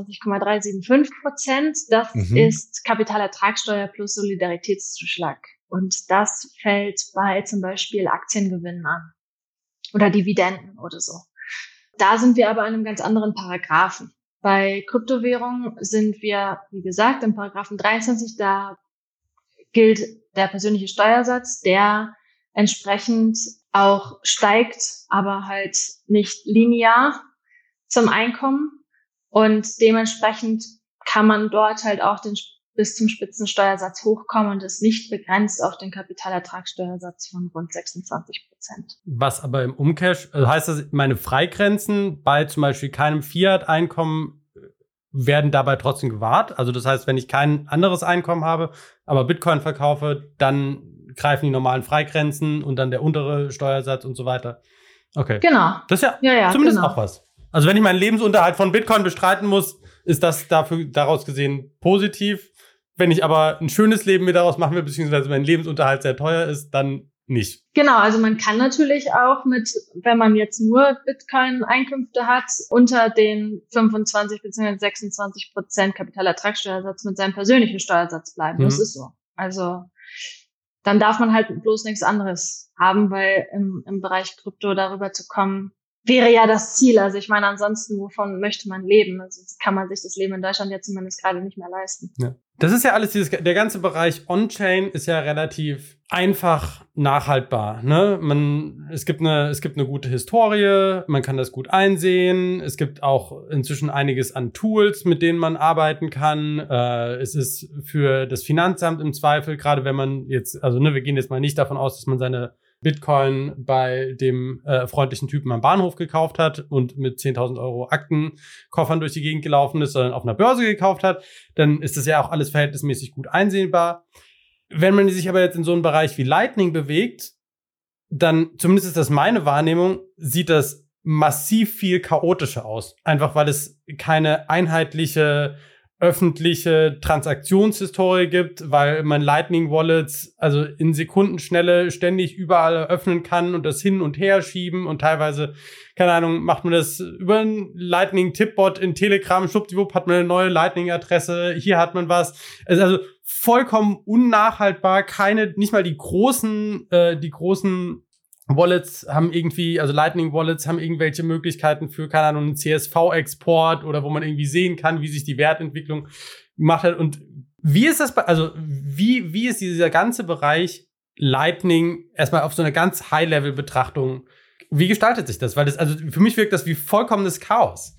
26,375%, das ist Kapitalertragssteuer plus Solidaritätszuschlag. Und das fällt bei zum Beispiel Aktiengewinnen an oder Dividenden oder so. Da sind wir aber in einem ganz anderen Paragraphen. Bei Kryptowährungen sind wir, wie gesagt, im Paragraphen 23, da gilt der persönliche Steuersatz, der entsprechend auch steigt, aber halt nicht linear, zum Einkommen und dementsprechend kann man dort halt auch bis zum Spitzensteuersatz hochkommen und ist nicht begrenzt auf den Kapitalertragssteuersatz von rund 26%. Was aber im Umkehrschluss, also heißt das, meine Freigrenzen bei zum Beispiel keinem Fiat-Einkommen werden dabei trotzdem gewahrt? Also das heißt, wenn ich kein anderes Einkommen habe, aber Bitcoin verkaufe, dann greifen die normalen Freigrenzen und dann der untere Steuersatz und so weiter. Okay. Genau. Das ist ja zumindest genau. auch was. Also wenn ich meinen Lebensunterhalt von Bitcoin bestreiten muss, ist das daraus gesehen positiv. Wenn ich aber ein schönes Leben mir daraus machen will, beziehungsweise mein Lebensunterhalt sehr teuer ist, dann nicht. Genau, also man kann natürlich auch wenn man jetzt nur Bitcoin-Einkünfte hat, unter den 25 bzw. 26% Kapitalertragssteuersatz mit seinem persönlichen Steuersatz bleiben. Das ist so. Also dann darf man halt bloß nichts anderes haben, weil im Bereich Krypto darüber zu kommen, wäre ja das Ziel. Also ich meine, ansonsten, wovon möchte man leben? Also kann man sich das Leben in Deutschland ja zumindest gerade nicht mehr leisten. Ja. Das ist ja alles, der ganze Bereich On-Chain ist ja relativ einfach nachhaltbar. Ne? Es gibt eine gute Historie, man kann das gut einsehen. Es gibt auch inzwischen einiges an Tools, mit denen man arbeiten kann. Es ist für das Finanzamt im Zweifel, gerade wenn man jetzt, also wir gehen jetzt mal nicht davon aus, dass man seine Bitcoin bei dem freundlichen Typen am Bahnhof gekauft hat und mit 10.000 € Aktenkoffern durch die Gegend gelaufen ist, sondern auf einer Börse gekauft hat, dann ist das ja auch alles verhältnismäßig gut einsehbar. Wenn man sich aber jetzt in so einem Bereich wie Lightning bewegt, dann, zumindest ist das meine Wahrnehmung, sieht das massiv viel chaotischer aus. Einfach weil es keine einheitliche öffentliche Transaktionshistorie gibt, weil man Lightning Wallets also in Sekundenschnelle ständig überall eröffnen kann und das hin und her schieben und teilweise, keine Ahnung, macht man das über einen Lightning Tipbot in Telegram, schwuppdiwupp hat man eine neue Lightning Adresse, hier hat man was. Also vollkommen unnachhaltbar, nicht mal die großen Wallets haben irgendwie, also Lightning Wallets haben irgendwelche Möglichkeiten für, keine Ahnung, einen CSV-Export oder wo man irgendwie sehen kann, wie sich die Wertentwicklung gemacht hat. Und wie ist das, wie ist dieser ganze Bereich Lightning erstmal auf so eine ganz High-Level-Betrachtung, wie gestaltet sich das? Weil also für mich wirkt das wie vollkommenes Chaos.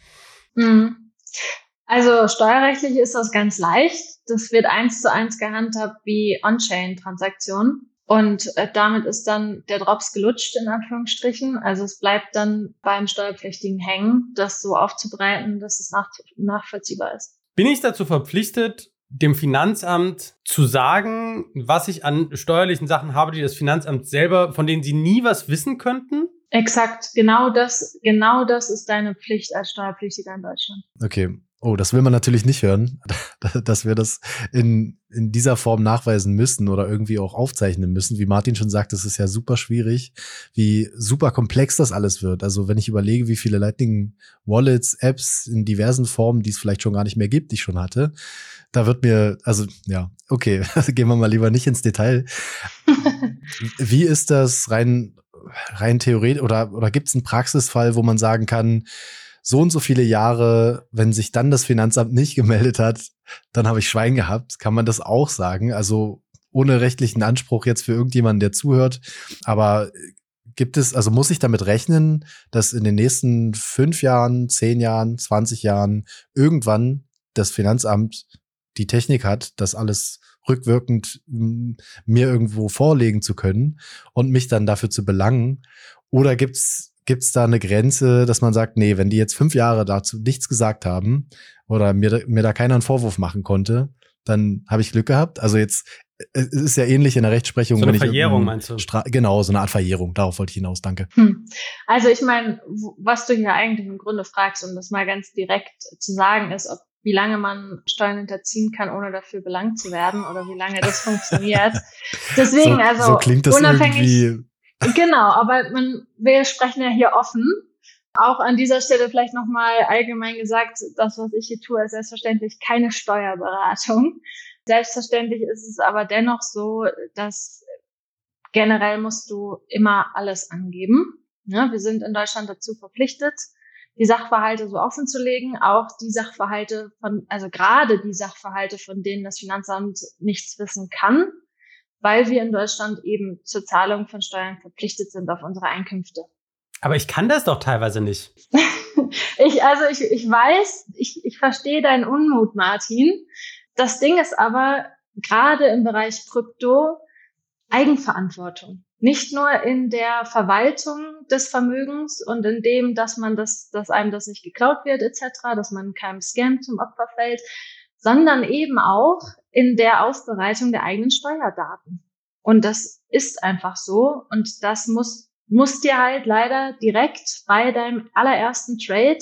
Also steuerrechtlich ist das ganz leicht. Das wird 1:1 gehandhabt wie On-Chain-Transaktionen. Und damit ist dann der Drops gelutscht, in Anführungsstrichen. Also es bleibt dann beim Steuerpflichtigen hängen, das so aufzubereiten, dass es nachvollziehbar ist. Bin ich dazu verpflichtet, dem Finanzamt zu sagen, was ich an steuerlichen Sachen habe, die das Finanzamt selber, von denen sie nie was wissen könnten? Exakt, genau das ist deine Pflicht als Steuerpflichtiger in Deutschland. Okay. Oh, das will man natürlich nicht hören, dass wir das in dieser Form nachweisen müssen oder irgendwie auch aufzeichnen müssen. Wie Martin schon sagt, das ist ja super schwierig, wie super komplex das alles wird. Also wenn ich überlege, wie viele Lightning Wallets, Apps in diversen Formen, die es vielleicht schon gar nicht mehr gibt, die ich schon hatte, da wird mir, also ja, okay, gehen wir mal lieber nicht ins Detail. Wie ist das rein theoretisch oder gibt es einen Praxisfall, wo man sagen kann, so und so viele Jahre, wenn sich dann das Finanzamt nicht gemeldet hat, dann habe ich Schwein gehabt. Kann man das auch sagen? Also ohne rechtlichen Anspruch jetzt für irgendjemanden, der zuhört. Aber muss ich damit rechnen, dass in den nächsten 5 Jahren, 10 Jahren, 20 Jahren irgendwann das Finanzamt die Technik hat, das alles rückwirkend mir irgendwo vorlegen zu können und mich dann dafür zu belangen? Oder gibt's da eine Grenze, dass man sagt, nee, wenn die jetzt 5 Jahre dazu nichts gesagt haben oder mir da keiner einen Vorwurf machen konnte, dann habe ich Glück gehabt. Also jetzt, es ist ja ähnlich in der Rechtsprechung. So eine Verjährung meinst du? Genau, so eine Art Verjährung. Darauf wollte ich hinaus, danke. Also ich meine, was du hier eigentlich im Grunde fragst, um das mal ganz direkt zu sagen, ist, wie lange man Steuern hinterziehen kann, ohne dafür belangt zu werden oder wie lange das funktioniert. Deswegen, so klingt das unabhängig irgendwie. Genau, aber wir sprechen ja hier offen. Auch an dieser Stelle vielleicht nochmal allgemein gesagt, das, was ich hier tue, ist selbstverständlich keine Steuerberatung. Selbstverständlich ist es aber dennoch so, dass generell musst du immer alles angeben. Ja, wir sind in Deutschland dazu verpflichtet, die Sachverhalte so offen zu legen, auch die Sachverhalte gerade die Sachverhalte, von denen das Finanzamt nichts wissen kann, weil wir in Deutschland eben zur Zahlung von Steuern verpflichtet sind auf unsere Einkünfte. Aber ich kann das doch teilweise nicht. Ich weiß, ich verstehe deinen Unmut, Martin. Das Ding ist aber, gerade im Bereich Krypto, Eigenverantwortung. Nicht nur in der Verwaltung des Vermögens und in dem, dass einem das nicht geklaut wird, etc., dass man keinem Scam zum Opfer fällt, sondern eben auch in der Aufbereitung der eigenen Steuerdaten. Und das ist einfach so. Und das muss dir halt leider direkt bei deinem allerersten Trade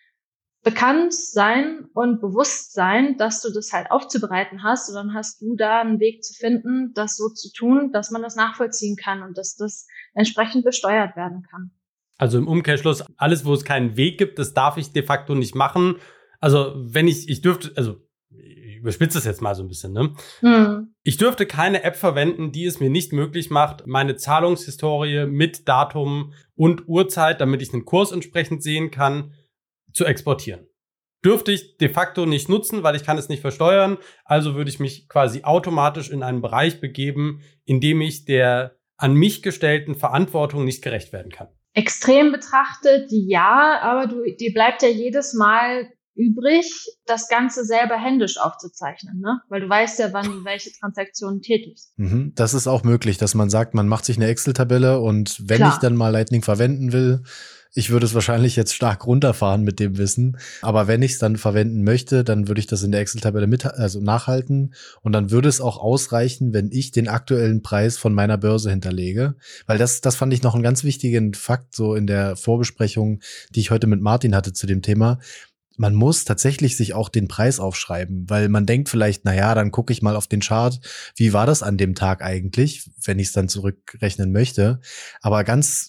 bekannt sein und bewusst sein, dass du das halt aufzubereiten hast. Und dann hast du da einen Weg zu finden, das so zu tun, dass man das nachvollziehen kann und dass das entsprechend besteuert werden kann. Also im Umkehrschluss, alles, wo es keinen Weg gibt, das darf ich de facto nicht machen. Also wenn ich dürfte, also ich überspitze es jetzt mal so ein bisschen, ne? Ich dürfte keine App verwenden, die es mir nicht möglich macht, meine Zahlungshistorie mit Datum und Uhrzeit, damit ich einen Kurs entsprechend sehen kann, zu exportieren. Dürfte ich de facto nicht nutzen, weil ich kann es nicht versteuern. Also würde ich mich quasi automatisch in einen Bereich begeben, in dem ich der an mich gestellten Verantwortung nicht gerecht werden kann. Extrem betrachtet, ja, aber dir bleibt ja jedes Mal übrig, das Ganze selber händisch aufzuzeichnen, ne? Weil du weißt ja, wann du welche Transaktionen tätigst. Das ist auch möglich, dass man sagt, man macht sich eine Excel-Tabelle und wenn ich dann mal Lightning verwenden will, ich würde es wahrscheinlich jetzt stark runterfahren mit dem Wissen, aber wenn ich es dann verwenden möchte, dann würde ich das in der Excel-Tabelle nachhalten und dann würde es auch ausreichen, wenn ich den aktuellen Preis von meiner Börse hinterlege, weil das fand ich noch einen ganz wichtigen Fakt so in der Vorbesprechung, die ich heute mit Martin hatte zu dem Thema. Man muss tatsächlich sich auch den Preis aufschreiben, weil man denkt vielleicht, dann gucke ich mal auf den Chart, wie war das an dem Tag eigentlich, wenn ich es dann zurückrechnen möchte. Aber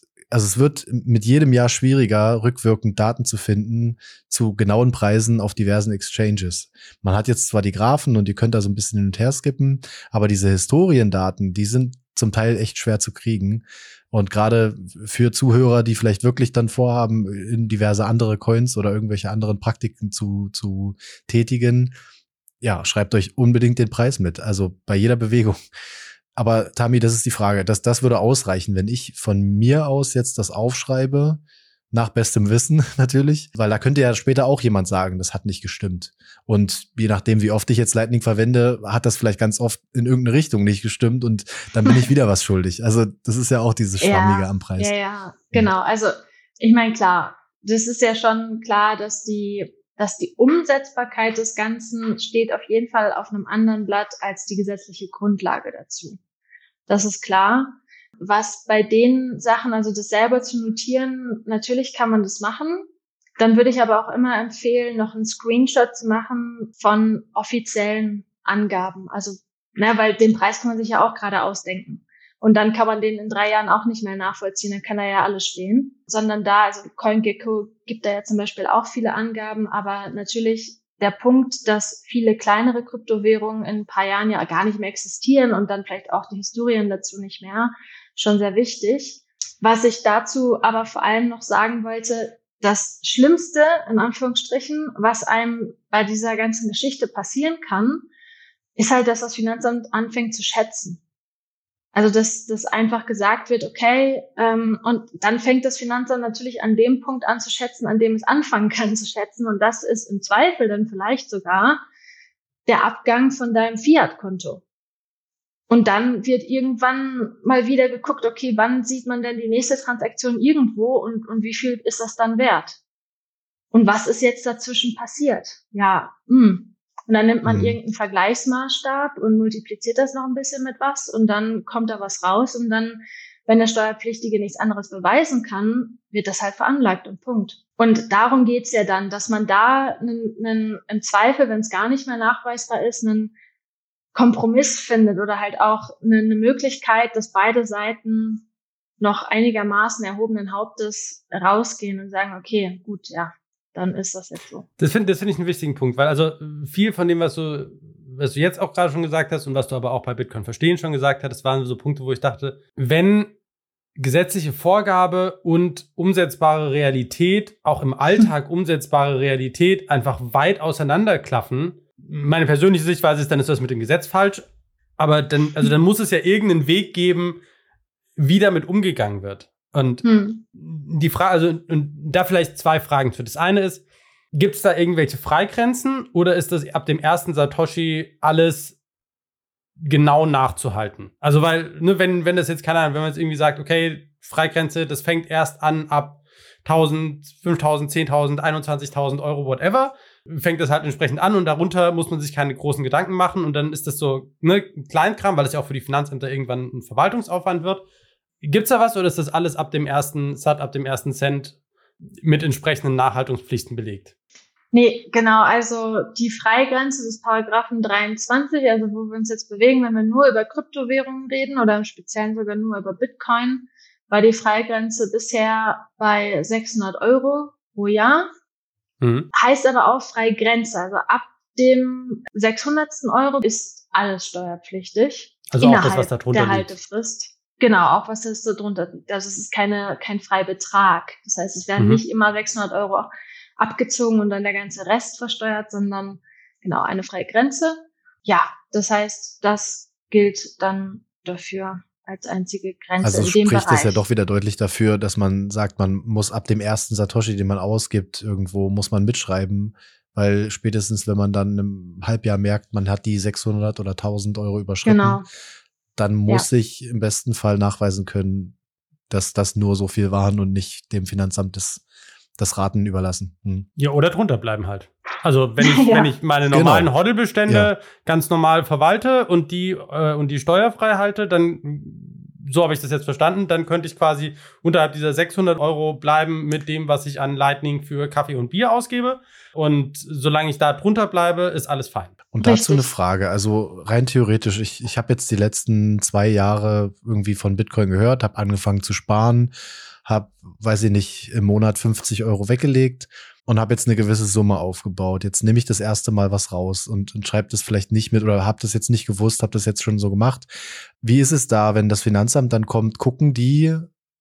es wird mit jedem Jahr schwieriger, rückwirkend Daten zu finden zu genauen Preisen auf diversen Exchanges. Man hat jetzt zwar die Graphen und ihr könnt da so ein bisschen hin und her skippen, aber diese Historiendaten, die sind zum Teil echt schwer zu kriegen. Und gerade für Zuhörer, die vielleicht wirklich dann vorhaben, in diverse andere Coins oder irgendwelche anderen Praktiken zu tätigen, schreibt euch unbedingt den Preis mit. Also bei jeder Bewegung. Aber Tami, das ist die Frage. Das würde ausreichen, wenn ich von mir aus jetzt das aufschreibe, nach bestem Wissen natürlich, weil da könnte ja später auch jemand sagen, das hat nicht gestimmt. Und je nachdem, wie oft ich jetzt Lightning verwende, hat das vielleicht ganz oft in irgendeine Richtung nicht gestimmt und dann bin ich wieder was schuldig. Also das ist ja auch dieses Schwammige am Preis. Ja, genau. Also ich meine, klar, das ist ja schon klar, dass die Umsetzbarkeit des Ganzen steht auf jeden Fall auf einem anderen Blatt als die gesetzliche Grundlage dazu. Das ist klar. Was bei den Sachen, also das selber zu notieren, natürlich kann man das machen. Dann würde ich aber auch immer empfehlen, noch einen Screenshot zu machen von offiziellen Angaben. Also, weil den Preis kann man sich ja auch gerade ausdenken. Und dann kann man den in 3 Jahren auch nicht mehr nachvollziehen, dann kann da ja alles stehen. Sondern also CoinGecko gibt da ja zum Beispiel auch viele Angaben, aber natürlich der Punkt, dass viele kleinere Kryptowährungen in ein paar Jahren ja gar nicht mehr existieren und dann vielleicht auch die Historien dazu nicht mehr, schon sehr wichtig. Was ich dazu aber vor allem noch sagen wollte, das Schlimmste, in Anführungsstrichen, was einem bei dieser ganzen Geschichte passieren kann, ist halt, dass das Finanzamt anfängt zu schätzen. Also, dass einfach gesagt wird, okay, und dann fängt das Finanzamt natürlich an dem Punkt an zu schätzen, an dem es anfangen kann zu schätzen. Und das ist im Zweifel dann vielleicht sogar der Abgang von deinem Fiat-Konto. Und dann wird irgendwann mal wieder geguckt, okay, wann sieht man denn die nächste Transaktion irgendwo und wie viel ist das dann wert? Und was ist jetzt dazwischen passiert? Und dann nimmt man irgendeinen Vergleichsmaßstab und multipliziert das noch ein bisschen mit was und dann kommt da was raus und dann, wenn der Steuerpflichtige nichts anderes beweisen kann, wird das halt veranlagt und Punkt. Und darum geht's ja dann, dass man da im Zweifel, wenn es gar nicht mehr nachweisbar ist, einen Kompromiss findet oder halt auch eine Möglichkeit, dass beide Seiten noch einigermaßen erhobenen Hauptes rausgehen und sagen, okay, gut, ja, dann ist das jetzt so. Das finde ich einen wichtigen Punkt, weil also viel von dem, was du jetzt auch gerade schon gesagt hast und was du aber auch bei Bitcoin Verstehen schon gesagt hast, waren so Punkte, wo ich dachte, wenn gesetzliche Vorgabe und umsetzbare Realität, auch im Alltag umsetzbare Realität einfach weit auseinanderklaffen, meine persönliche Sichtweise ist, dann ist das mit dem Gesetz falsch, aber dann muss es ja irgendeinen Weg geben, wie damit umgegangen wird. Und die Frage, also und da vielleicht zwei Fragen für. Das eine ist, gibt es da irgendwelche Freigrenzen oder ist das ab dem ersten Satoshi alles genau nachzuhalten? Also weil, ne, wenn das jetzt, keine Ahnung, wenn man jetzt irgendwie sagt, okay, Freigrenze, das fängt erst an ab 1.000, 5.000, 10.000, 21.000 Euro, whatever, fängt das halt entsprechend an und darunter muss man sich keine großen Gedanken machen und dann ist das so, ne, Kleinkram, weil es ja auch für die Finanzämter irgendwann ein Verwaltungsaufwand wird. Gibt's da was oder ist das alles ab dem ersten Cent mit entsprechenden Nachhaltungspflichten belegt? Nee, genau. Also die Freigrenze des Paragraphen 23, also wo wir uns jetzt bewegen, wenn wir nur über Kryptowährungen reden oder im Speziellen sogar nur über Bitcoin, war die Freigrenze bisher bei 600 Euro pro Jahr. Heißt aber auch Freigrenze. Also ab dem 600. Euro ist alles steuerpflichtig. Also auch das, was da drunter der liegt. Haltefrist. Genau, auch was das da drunter liegt. Also es ist kein Freibetrag. Das heißt, es werden nicht immer 600 Euro abgezogen und dann der ganze Rest versteuert, sondern genau eine freie Grenze. Ja, das heißt, das gilt dann dafür als einzige Grenze also in dem Bereich. Also spricht es ja doch wieder deutlich dafür, dass man sagt, man muss ab dem ersten Satoshi, den man ausgibt, irgendwo muss man mitschreiben, weil spätestens, wenn man dann im Halbjahr merkt, man hat die 600 oder 1.000 Euro überschritten, dann muss ich im besten Fall nachweisen können, dass das nur so viel waren und nicht dem Finanzamt das Raten überlassen. Ja, oder drunter bleiben halt. Also wenn ich meine normalen Hodl-Bestände ganz normal verwalte und die steuerfrei halte, dann, so habe ich das jetzt verstanden, dann könnte ich quasi unterhalb dieser 600 Euro bleiben mit dem, was ich an Lightning für Kaffee und Bier ausgebe. Und solange ich da drunter bleibe, ist alles fein. Und dazu eine Frage, also rein theoretisch, ich habe jetzt die letzten 2 Jahre irgendwie von Bitcoin gehört, habe angefangen zu sparen, habe, weiß ich nicht, im Monat 50 Euro weggelegt und habe jetzt eine gewisse Summe aufgebaut. Jetzt nehme ich das erste Mal was raus und schreibe das vielleicht nicht mit oder habe das jetzt nicht gewusst, habe das jetzt schon so gemacht. Wie ist es da, wenn das Finanzamt dann kommt, gucken die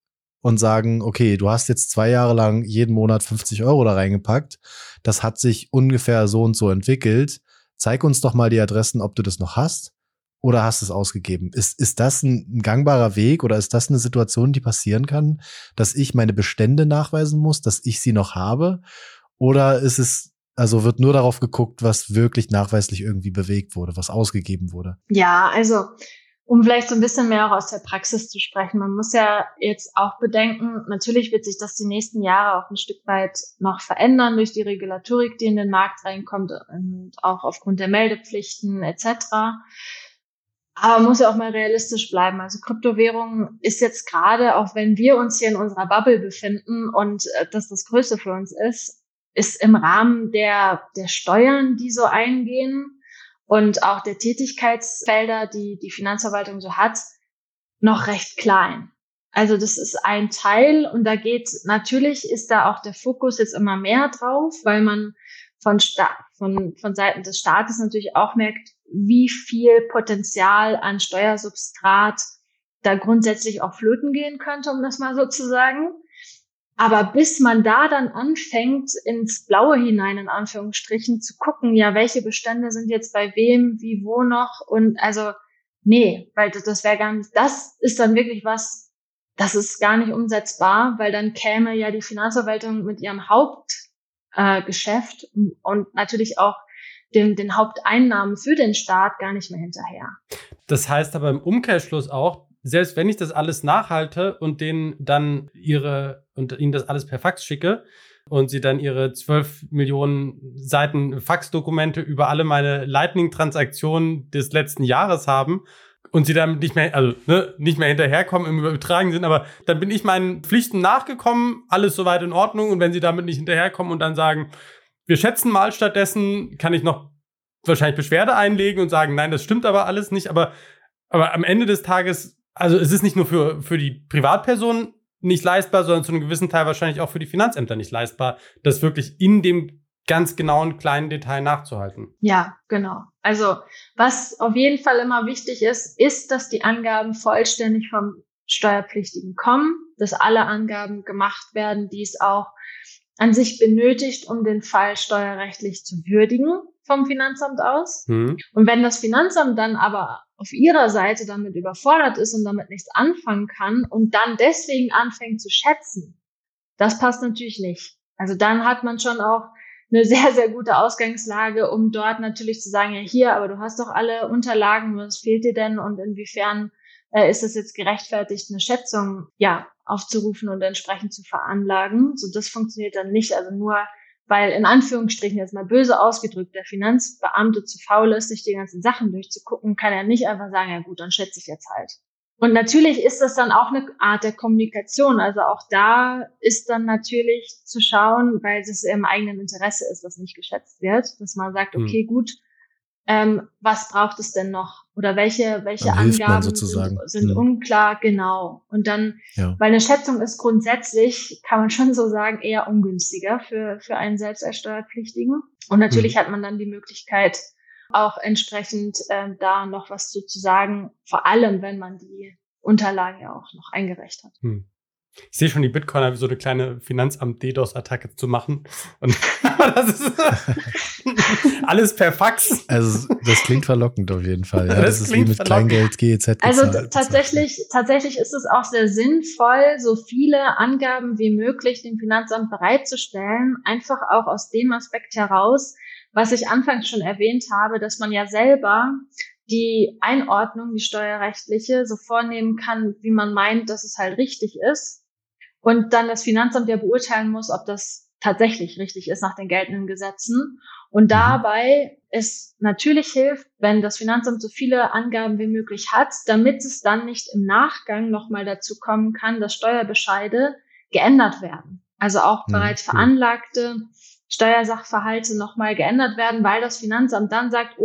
und sagen, okay, du hast jetzt 2 Jahre lang jeden Monat 50 Euro da reingepackt, das hat sich ungefähr so und so entwickelt, zeig uns doch mal die Adressen, ob du das noch hast. Oder hast du es ausgegeben? Ist das ein gangbarer Weg oder ist das eine Situation, die passieren kann, dass ich meine Bestände nachweisen muss, dass ich sie noch habe? Oder ist es, also wird nur darauf geguckt, was wirklich nachweislich irgendwie bewegt wurde, was ausgegeben wurde? Ja, also um vielleicht so ein bisschen mehr auch aus der Praxis zu sprechen. Man muss ja jetzt auch bedenken, natürlich wird sich das die nächsten Jahre auch ein Stück weit noch verändern durch die Regulatorik, die in den Markt reinkommt und auch aufgrund der Meldepflichten etc. Aber man muss ja auch mal realistisch bleiben. Also Kryptowährung ist jetzt gerade, auch wenn wir uns hier in unserer Bubble befinden und das Größte für uns ist im Rahmen der Steuern, die so eingehen und auch der Tätigkeitsfelder, die die Finanzverwaltung so hat, noch recht klein. Also das ist ein Teil und natürlich ist da auch der Fokus jetzt immer mehr drauf, weil man von Seiten des Staates natürlich auch merkt, wie viel Potenzial an Steuersubstrat da grundsätzlich auch flöten gehen könnte, um das mal so zu sagen. Aber bis man da dann anfängt, ins Blaue hinein, in Anführungsstrichen, zu gucken, ja, welche Bestände sind jetzt bei wem, wie, wo noch und also, nee, weil das ist dann wirklich was, das ist gar nicht umsetzbar, weil dann käme ja die Finanzverwaltung mit ihrem Hauptgeschäft und natürlich auch den Haupteinnahmen für den Staat gar nicht mehr hinterher. Das heißt aber im Umkehrschluss auch, selbst wenn ich das alles nachhalte und ihnen das alles per Fax schicke und sie dann ihre 12 Millionen Seiten Faxdokumente über alle meine Lightning-Transaktionen des letzten Jahres haben und sie damit nicht mehr hinterherkommen im übertragenen Sinn, aber dann bin ich meinen Pflichten nachgekommen, alles soweit in Ordnung und wenn sie damit nicht hinterherkommen und dann sagen, wir schätzen mal stattdessen, kann ich noch wahrscheinlich Beschwerde einlegen und sagen, nein, das stimmt aber alles nicht, aber am Ende des Tages, also es ist nicht nur für die Privatpersonen nicht leistbar, sondern zu einem gewissen Teil wahrscheinlich auch für die Finanzämter nicht leistbar, das wirklich in dem ganz genauen kleinen Detail nachzuhalten. Ja, genau. Also was auf jeden Fall immer wichtig ist, dass die Angaben vollständig vom Steuerpflichtigen kommen, dass alle Angaben gemacht werden, die es auch an sich benötigt, um den Fall steuerrechtlich zu würdigen vom Finanzamt aus. Und wenn das Finanzamt dann aber auf ihrer Seite damit überfordert ist und damit nichts anfangen kann und dann deswegen anfängt zu schätzen, das passt natürlich nicht. Also dann hat man schon auch eine sehr, sehr gute Ausgangslage, um dort natürlich zu sagen, ja hier, aber du hast doch alle Unterlagen, was fehlt dir denn und inwiefern ist es jetzt gerechtfertigt, eine Schätzung aufzurufen und entsprechend zu veranlagen. So, das funktioniert dann nicht, also nur weil in Anführungsstrichen jetzt mal böse ausgedrückt der Finanzbeamte zu faul ist, sich die ganzen Sachen durchzugucken, kann er nicht einfach sagen, ja gut, dann schätze ich jetzt halt. Und natürlich ist das dann auch eine Art der Kommunikation. Also auch da ist dann natürlich zu schauen, weil es im eigenen Interesse ist, dass nicht geschätzt wird, dass man sagt, okay, gut, was braucht es denn noch? Oder welche Angaben sind unklar, genau. Und dann, weil eine Schätzung ist grundsätzlich, kann man schon so sagen, eher ungünstiger für einen selbst als Steuerpflichtigen. Und natürlich hat man dann die Möglichkeit, auch entsprechend da noch was zu sagen, vor allem, wenn man die Unterlagen ja auch noch eingereicht hat. Ich sehe schon die Bitcoiner wie so eine kleine Finanzamt-DDoS-Attacke zu machen. Und das ist alles per Fax. Also das klingt verlockend auf jeden Fall. Ja, das ist wie mit Kleingeld, GEZ. Also tatsächlich ist es auch sehr sinnvoll, so viele Angaben wie möglich dem Finanzamt bereitzustellen. Einfach auch aus dem Aspekt heraus, was ich anfangs schon erwähnt habe, dass man ja selber die Einordnung, die steuerrechtliche, so vornehmen kann, wie man meint, dass es halt richtig ist. Und dann das Finanzamt ja beurteilen muss, ob das tatsächlich richtig ist nach den geltenden Gesetzen. Und dabei es natürlich hilft, wenn das Finanzamt so viele Angaben wie möglich hat, damit es dann nicht im Nachgang nochmal dazu kommen kann, dass Steuerbescheide geändert werden. Also auch bereits veranlagte Steuersachverhalte nochmal geändert werden, weil das Finanzamt dann sagt,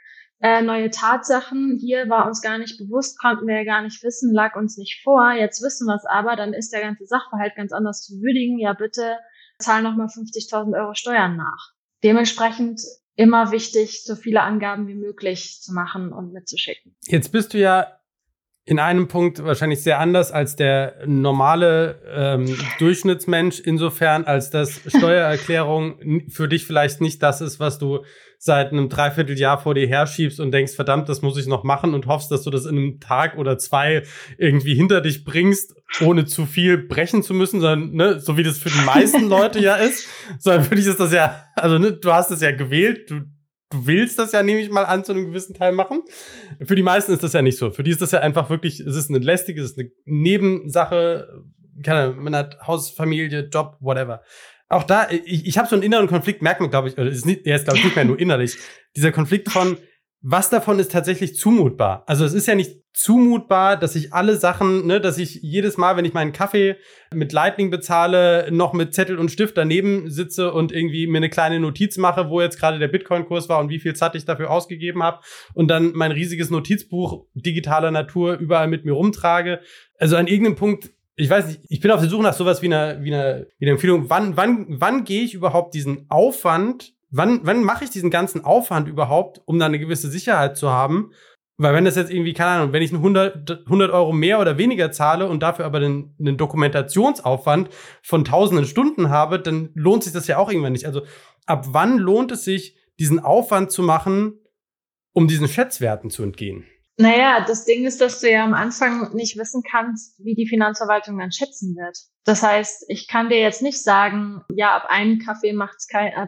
neue Tatsachen, hier war uns gar nicht bewusst, konnten wir ja gar nicht wissen, lag uns nicht vor, jetzt wissen wir es aber, dann ist der ganze Sachverhalt ganz anders zu würdigen, ja bitte zahl nochmal 50.000 Euro Steuern nach. Dementsprechend immer wichtig, so viele Angaben wie möglich zu machen und mitzuschicken. Jetzt bist du ja in einem Punkt wahrscheinlich sehr anders als der normale Durchschnittsmensch, insofern, als dass Steuererklärung für dich vielleicht nicht das ist, was du seit einem Dreivierteljahr vor dir herschiebst und denkst, verdammt, das muss ich noch machen und hoffst, dass du das in einem Tag oder zwei irgendwie hinter dich bringst, ohne zu viel brechen zu müssen, sondern, so wie das für die meisten Leute ja ist, sondern für dich ist das ja, also du hast es ja gewählt, du willst das ja, nehme ich mal an, zu einem gewissen Teil machen. Für die meisten ist das ja nicht so. Für die ist das ja einfach wirklich, es ist eine lästige, es ist eine Nebensache, man hat Haus, Familie, Job, whatever. Auch da, ich habe so einen inneren Konflikt, merkt man, glaube ich, er ist, glaube ich, nicht mehr nur innerlich. Dieser Konflikt von, was davon ist tatsächlich zumutbar? Also es ist ja nicht zumutbar, dass ich alle Sachen, dass ich jedes Mal, wenn ich meinen Kaffee mit Lightning bezahle, noch mit Zettel und Stift daneben sitze und irgendwie mir eine kleine Notiz mache, wo jetzt gerade der Bitcoin-Kurs war und wie viel Zeit ich dafür ausgegeben habe und dann mein riesiges Notizbuch digitaler Natur überall mit mir rumtrage. Also an irgendeinem Punkt, ich weiß nicht, ich bin auf der Suche nach sowas wie einer Empfehlung. Wann gehe ich überhaupt diesen Aufwand, wann mache ich diesen ganzen Aufwand überhaupt, um da eine gewisse Sicherheit zu haben? Weil wenn das jetzt irgendwie, keine Ahnung, wenn ich 100 Euro mehr oder weniger zahle und dafür aber einen Dokumentationsaufwand von tausenden Stunden habe, dann lohnt sich das ja auch irgendwann nicht. Also ab wann lohnt es sich, diesen Aufwand zu machen, um diesen Schätzwerten zu entgehen? Naja, das Ding ist, dass du ja am Anfang nicht wissen kannst, wie die Finanzverwaltung dann schätzen wird. Das heißt, ich kann dir jetzt nicht sagen, ja, ab 3 Kaffee macht's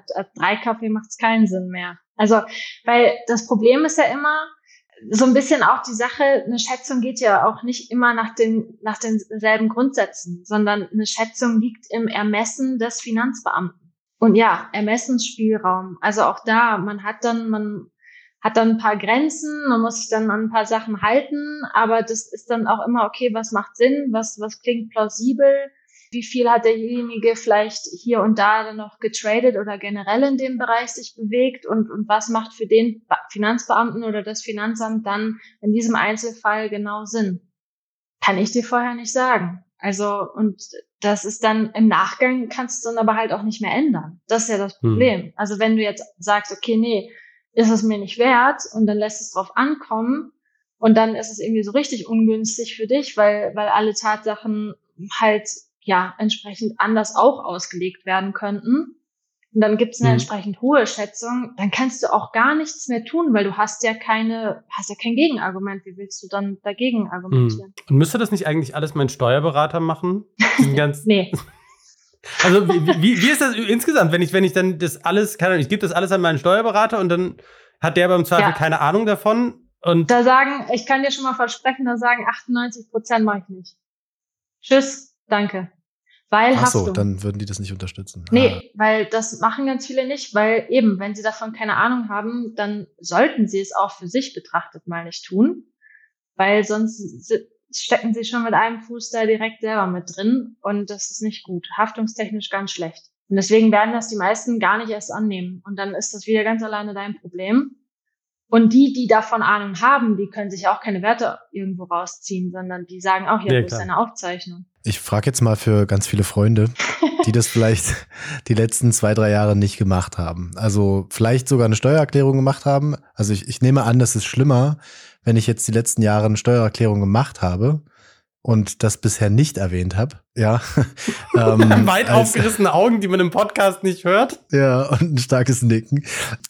keinen Sinn mehr. Also, weil das Problem ist ja immer, so ein bisschen auch die Sache, eine Schätzung geht ja auch nicht immer nach denselben Grundsätzen, sondern eine Schätzung liegt im Ermessen des Finanzbeamten. Und ja, Ermessensspielraum. Also auch da, man hat dann ein paar Grenzen, man muss sich dann an ein paar Sachen halten, aber das ist dann auch immer, okay, was macht Sinn, was klingt plausibel, wie viel hat derjenige vielleicht hier und da dann noch getradet oder generell in dem Bereich sich bewegt und was macht für den Finanzbeamten oder das Finanzamt dann in diesem Einzelfall genau Sinn. Kann ich dir vorher nicht sagen. Also, und das ist dann im Nachgang, kannst du dann aber halt auch nicht mehr ändern. Das ist ja das Problem. Also wenn du jetzt sagst, okay, nee, ist es mir nicht wert und dann lässt es drauf ankommen und dann ist es irgendwie so richtig ungünstig für dich, weil alle Tatsachen halt entsprechend anders auch ausgelegt werden könnten, und dann gibt es eine entsprechend hohe Schätzung, dann kannst du auch gar nichts mehr tun, weil du hast ja kein Gegenargument. Wie willst du dann dagegen argumentieren? Und müsste das nicht eigentlich alles mein Steuerberater machen? Nee. Also wie ist das insgesamt, wenn ich dann das alles, keine Ahnung, ich gebe das alles an meinen Steuerberater und dann hat der beim Zweifel keine Ahnung davon? Und ich kann dir schon mal versprechen, da sagen 98% mache ich nicht. Tschüss, danke. Weil Ach so, dann würden die das nicht unterstützen. Nee, weil das machen ganz viele nicht, weil eben, wenn sie davon keine Ahnung haben, dann sollten sie es auch für sich betrachtet mal nicht tun, weil sonst stecken sie schon mit einem Fuß da direkt selber mit drin und das ist nicht gut, haftungstechnisch ganz schlecht. Und deswegen werden das die meisten gar nicht erst annehmen und dann ist das wieder ganz alleine dein Problem. Und die davon Ahnung haben, die können sich auch keine Werte irgendwo rausziehen, sondern die sagen auch, wo ist deine Aufzeichnung? Ich frage jetzt mal für ganz viele Freunde, die das vielleicht die letzten 2-3 Jahre nicht gemacht haben. Also vielleicht sogar eine Steuererklärung gemacht haben. Also ich nehme an, das ist schlimmer, wenn ich jetzt die letzten Jahre eine Steuererklärung gemacht habe und das bisher nicht erwähnt habe. Ja. Weit aufgerissene Augen, die man im Podcast nicht hört. Ja, und ein starkes Nicken.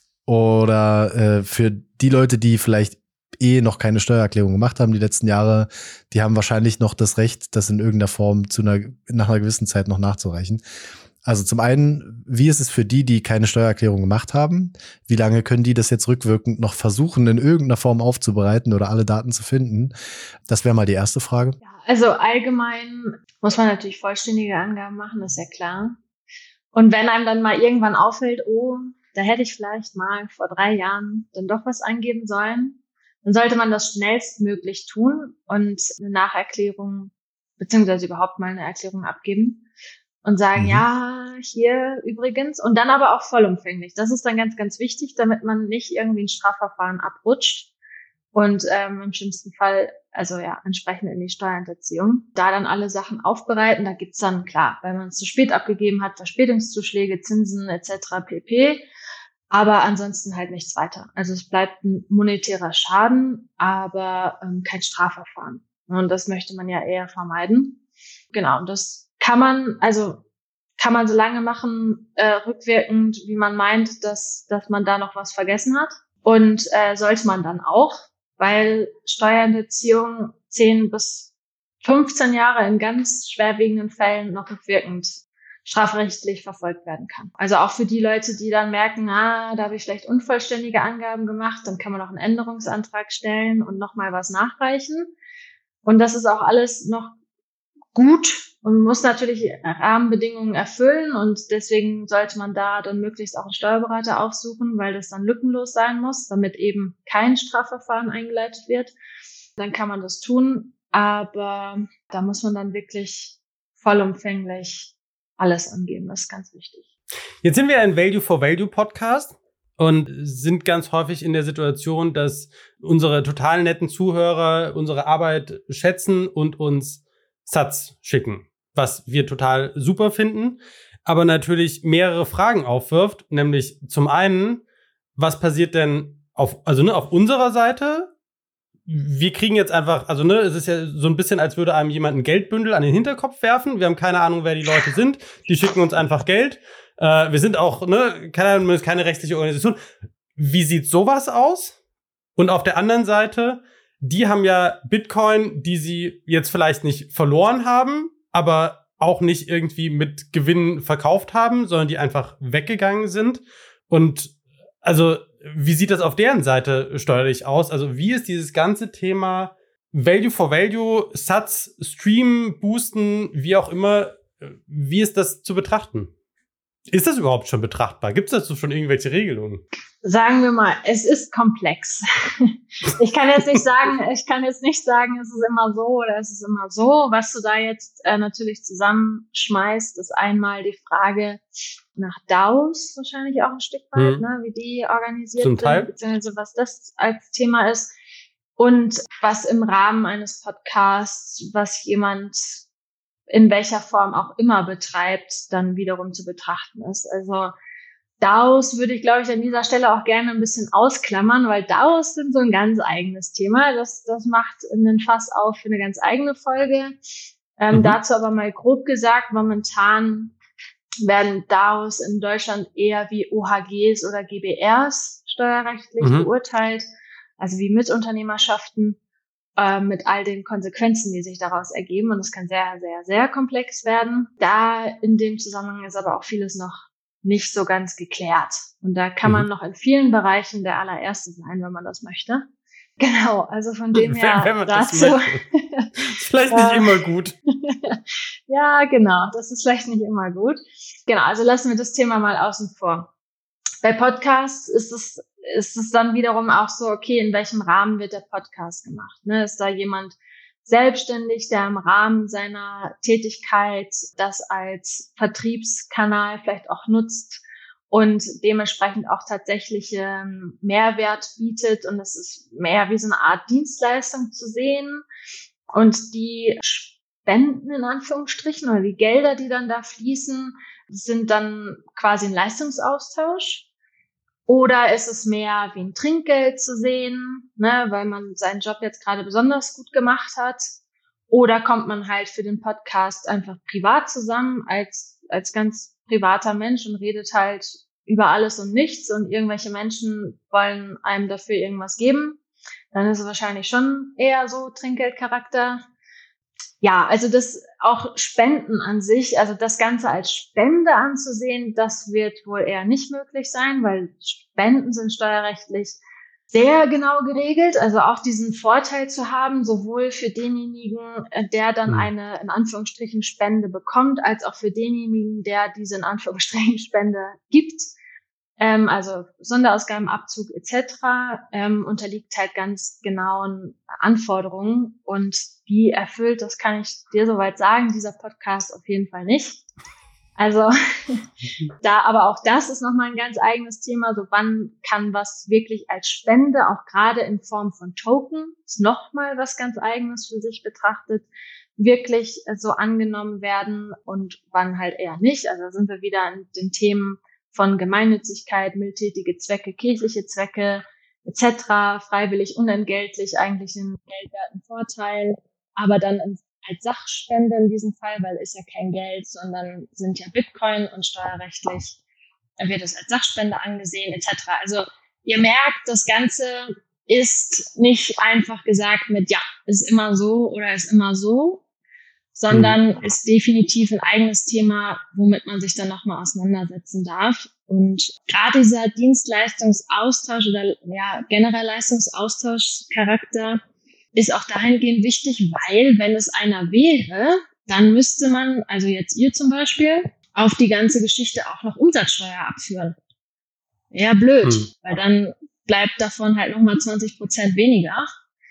Oder für die Leute, die vielleicht noch keine Steuererklärung gemacht haben die letzten Jahre, die haben wahrscheinlich noch das Recht, das in irgendeiner Form nach einer gewissen Zeit noch nachzureichen. Also zum einen, wie ist es für die keine Steuererklärung gemacht haben? Wie lange können die das jetzt rückwirkend noch versuchen, in irgendeiner Form aufzubereiten oder alle Daten zu finden? Das wäre mal die erste Frage. Ja, also allgemein muss man natürlich vollständige Angaben machen, ist ja klar. Und wenn einem dann mal irgendwann auffällt, da hätte ich vielleicht mal vor 3 Jahren dann doch was eingeben sollen, dann sollte man das schnellstmöglich tun und eine Nacherklärung beziehungsweise überhaupt mal eine Erklärung abgeben und sagen, ja, hier übrigens, und dann aber auch vollumfänglich. Das ist dann ganz, ganz wichtig, damit man nicht irgendwie ein Strafverfahren abrutscht und im schlimmsten Fall, entsprechend in die Steuerhinterziehung, da dann alle Sachen aufbereiten. Da gibt's dann, klar, weil man es zu spät abgegeben hat, Verspätungszuschläge, Zinsen etc. pp., aber ansonsten halt nichts weiter. Also es bleibt ein monetärer Schaden, aber kein Strafverfahren. Und das möchte man ja eher vermeiden. Genau, und das kann man so lange machen, rückwirkend, wie man meint, dass man da noch was vergessen hat. Und sollte man dann auch, weil Steuerhinterziehung 10 bis 15 Jahre in ganz schwerwiegenden Fällen noch rückwirkend strafrechtlich verfolgt werden kann. Also auch für die Leute, die dann merken, da habe ich vielleicht unvollständige Angaben gemacht, dann kann man noch einen Änderungsantrag stellen und nochmal was nachreichen. Und das ist auch alles noch gut und muss natürlich Rahmenbedingungen erfüllen und deswegen sollte man da dann möglichst auch einen Steuerberater aufsuchen, weil das dann lückenlos sein muss, damit eben kein Strafverfahren eingeleitet wird. Dann kann man das tun, aber da muss man dann wirklich vollumfänglich alles angeben. Das ist ganz wichtig. Jetzt sind wir ein Value-for-Value-Podcast und sind ganz häufig in der Situation, dass unsere total netten Zuhörer unsere Arbeit schätzen und uns Satz schicken, was wir total super finden, aber natürlich mehrere Fragen aufwirft, nämlich zum einen, was passiert denn auf unserer Seite? Wir kriegen jetzt einfach, es ist ja so ein bisschen, als würde einem jemand ein Geldbündel an den Hinterkopf werfen. Wir haben keine Ahnung, wer die Leute sind. Die schicken uns einfach Geld. Wir sind auch, keine rechtliche Organisation. Wie sieht sowas aus? Und auf der anderen Seite, die haben ja Bitcoin, die sie jetzt vielleicht nicht verloren haben, aber auch nicht irgendwie mit Gewinn verkauft haben, sondern die einfach weggegangen sind. Und wie sieht das auf deren Seite steuerlich aus? Also wie ist dieses ganze Thema Value for Value, Satz, Stream, Boosten, wie auch immer, wie ist das zu betrachten? Ist das überhaupt schon betrachtbar? Gibt es dazu schon irgendwelche Regelungen? Sagen wir mal, es ist komplex. Ich kann jetzt nicht sagen, es ist immer so oder es ist immer so. Was du da jetzt natürlich zusammenschmeißt, ist einmal die Frage nach DAOs wahrscheinlich auch ein Stück weit, wie die organisiert sind, beziehungsweise was das als Thema ist und was im Rahmen eines Podcasts, was jemand in welcher Form auch immer betreibt, dann wiederum zu betrachten ist. Also DAOs würde ich, glaube ich, an dieser Stelle auch gerne ein bisschen ausklammern, weil DAOs sind so ein ganz eigenes Thema. Das macht einen Fass auf für eine ganz eigene Folge. Dazu aber mal grob gesagt, momentan werden DAOs in Deutschland eher wie OHGs oder GbRs steuerrechtlich beurteilt, also wie Mitunternehmerschaften, mit all den Konsequenzen, die sich daraus ergeben. Und es kann sehr, sehr, sehr komplex werden. Da in dem Zusammenhang ist aber auch vieles noch nicht so ganz geklärt. Und da kann man noch in vielen Bereichen der allererste sein, wenn man das möchte. Genau, also von dem her wenn man dazu. Das ist vielleicht nicht immer gut. Ja, genau, das ist vielleicht nicht immer gut. Genau, also lassen wir das Thema mal außen vor. Bei Podcasts ist es dann wiederum auch so, okay, in welchem Rahmen wird der Podcast gemacht? Ne? Ist da jemand selbstständig, der im Rahmen seiner Tätigkeit das als Vertriebskanal vielleicht auch nutzt und dementsprechend auch tatsächliche Mehrwert bietet, und es ist mehr wie so eine Art Dienstleistung zu sehen, und die Spenden in Anführungsstrichen oder die Gelder, die dann da fließen, sind dann quasi ein Leistungsaustausch. Oder ist es mehr wie ein Trinkgeld zu sehen, ne, weil man seinen Job jetzt gerade besonders gut gemacht hat? Oder kommt man halt für den Podcast einfach privat zusammen als ganz privater Mensch und redet halt über alles und nichts, und irgendwelche Menschen wollen einem dafür irgendwas geben? Dann ist es wahrscheinlich schon eher so Trinkgeldcharakter. Ja, also das auch Spenden an sich, also das Ganze als Spende anzusehen, das wird wohl eher nicht möglich sein, weil Spenden sind steuerrechtlich sehr genau geregelt. Also auch diesen Vorteil zu haben, sowohl für denjenigen, der dann eine, in Anführungsstrichen, Spende bekommt, als auch für denjenigen, der diese, in Anführungsstrichen, Spende gibt. Also Sonderausgabenabzug etc. Unterliegt halt ganz genauen Anforderungen, und wie erfüllt, das kann ich dir soweit sagen, dieser Podcast auf jeden Fall nicht. Also aber auch das ist nochmal ein ganz eigenes Thema, so wann kann was wirklich als Spende, auch gerade in Form von Token, ist nochmal was ganz Eigenes für sich betrachtet, wirklich so angenommen werden und wann halt eher nicht. Also da sind wir wieder an den Themen von Gemeinnützigkeit, mildtätige Zwecke, kirchliche Zwecke etc., freiwillig, unentgeltlich, eigentlich einen geldwerten Vorteil, aber dann als Sachspende in diesem Fall, weil ist ja kein Geld, sondern sind ja Bitcoin, und steuerrechtlich wird es als Sachspende angesehen etc. Also ihr merkt, das Ganze ist nicht einfach gesagt mit, ja, ist immer so oder ist immer so, sondern ist definitiv ein eigenes Thema, womit man sich dann nochmal auseinandersetzen darf. Und gerade dieser Dienstleistungsaustausch oder ja generell Leistungsaustauschcharakter ist auch dahingehend wichtig, weil wenn es einer wäre, dann müsste man, also jetzt ihr zum Beispiel, auf die ganze Geschichte auch noch Umsatzsteuer abführen. Ja, blöd, weil dann bleibt davon halt nochmal 20% weniger.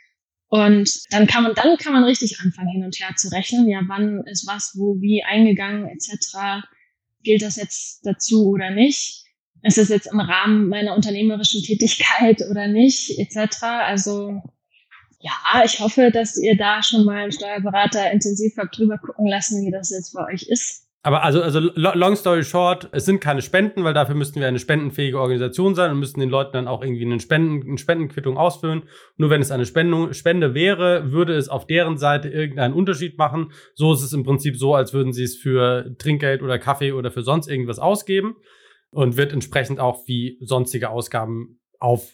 Und dann kann man richtig anfangen, hin und her zu rechnen. Ja, wann ist was, wo, wie eingegangen, etc. Gilt das jetzt dazu oder nicht? Ist es jetzt im Rahmen meiner unternehmerischen Tätigkeit oder nicht, etc. Also, ja, ich hoffe, dass ihr da schon mal einen Steuerberater intensiv habt drüber gucken lassen, wie das jetzt bei euch ist. Aber also long story short, es sind keine Spenden, weil dafür müssten wir eine spendenfähige Organisation sein und müssten den Leuten dann auch irgendwie eine Spendenquittung ausfüllen. Nur wenn es eine Spende wäre, würde es auf deren Seite irgendeinen Unterschied machen. So ist es im Prinzip so, als würden sie es für Trinkgeld oder Kaffee oder für sonst irgendwas ausgeben, und wird entsprechend auch wie sonstige Ausgaben auf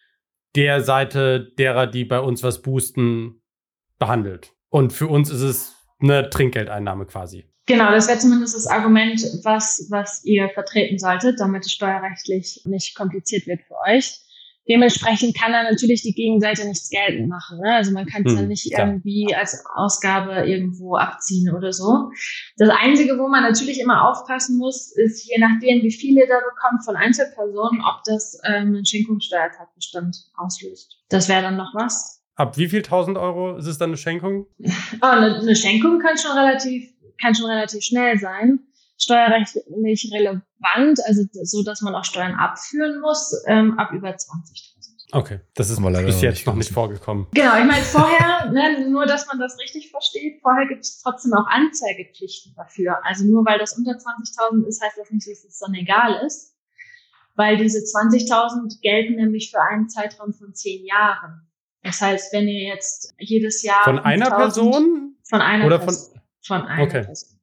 der Seite derer, die bei uns was boosten, behandelt. Und für uns ist es eine Trinkgeldeinnahme quasi. Genau, das wäre zumindest das Argument, was ihr vertreten solltet, damit es steuerrechtlich nicht kompliziert wird für euch. Dementsprechend kann da natürlich die Gegenseite nichts geltend machen. Ne? Also man kann es dann nicht irgendwie als Ausgabe irgendwo abziehen oder so. Das Einzige, wo man natürlich immer aufpassen muss, ist, je nachdem, wie viel ihr da bekommt von Einzelpersonen, ob das einen Schenkungssteuertatbestand auslöst. Das wäre dann noch was. Ab wie viel 1.000 Euro ist es dann eine Schenkung? Eine Schenkung kann schon relativ schnell sein. Steuerrechtlich relevant, also so, dass man auch Steuern abführen muss, ab über 20.000. Okay, das ist bis jetzt noch nicht vorgekommen. Genau, ich meine vorher, nur dass man das richtig versteht, vorher gibt es trotzdem auch Anzeigepflichten dafür. Also nur weil das unter 20.000 ist, heißt das nicht, dass es dann egal ist. Weil diese 20.000 gelten nämlich für einen Zeitraum von 10 Jahren. Das heißt, wenn ihr jetzt jedes Jahr... Von einer Person? Von einer oder Person. Von einer Person.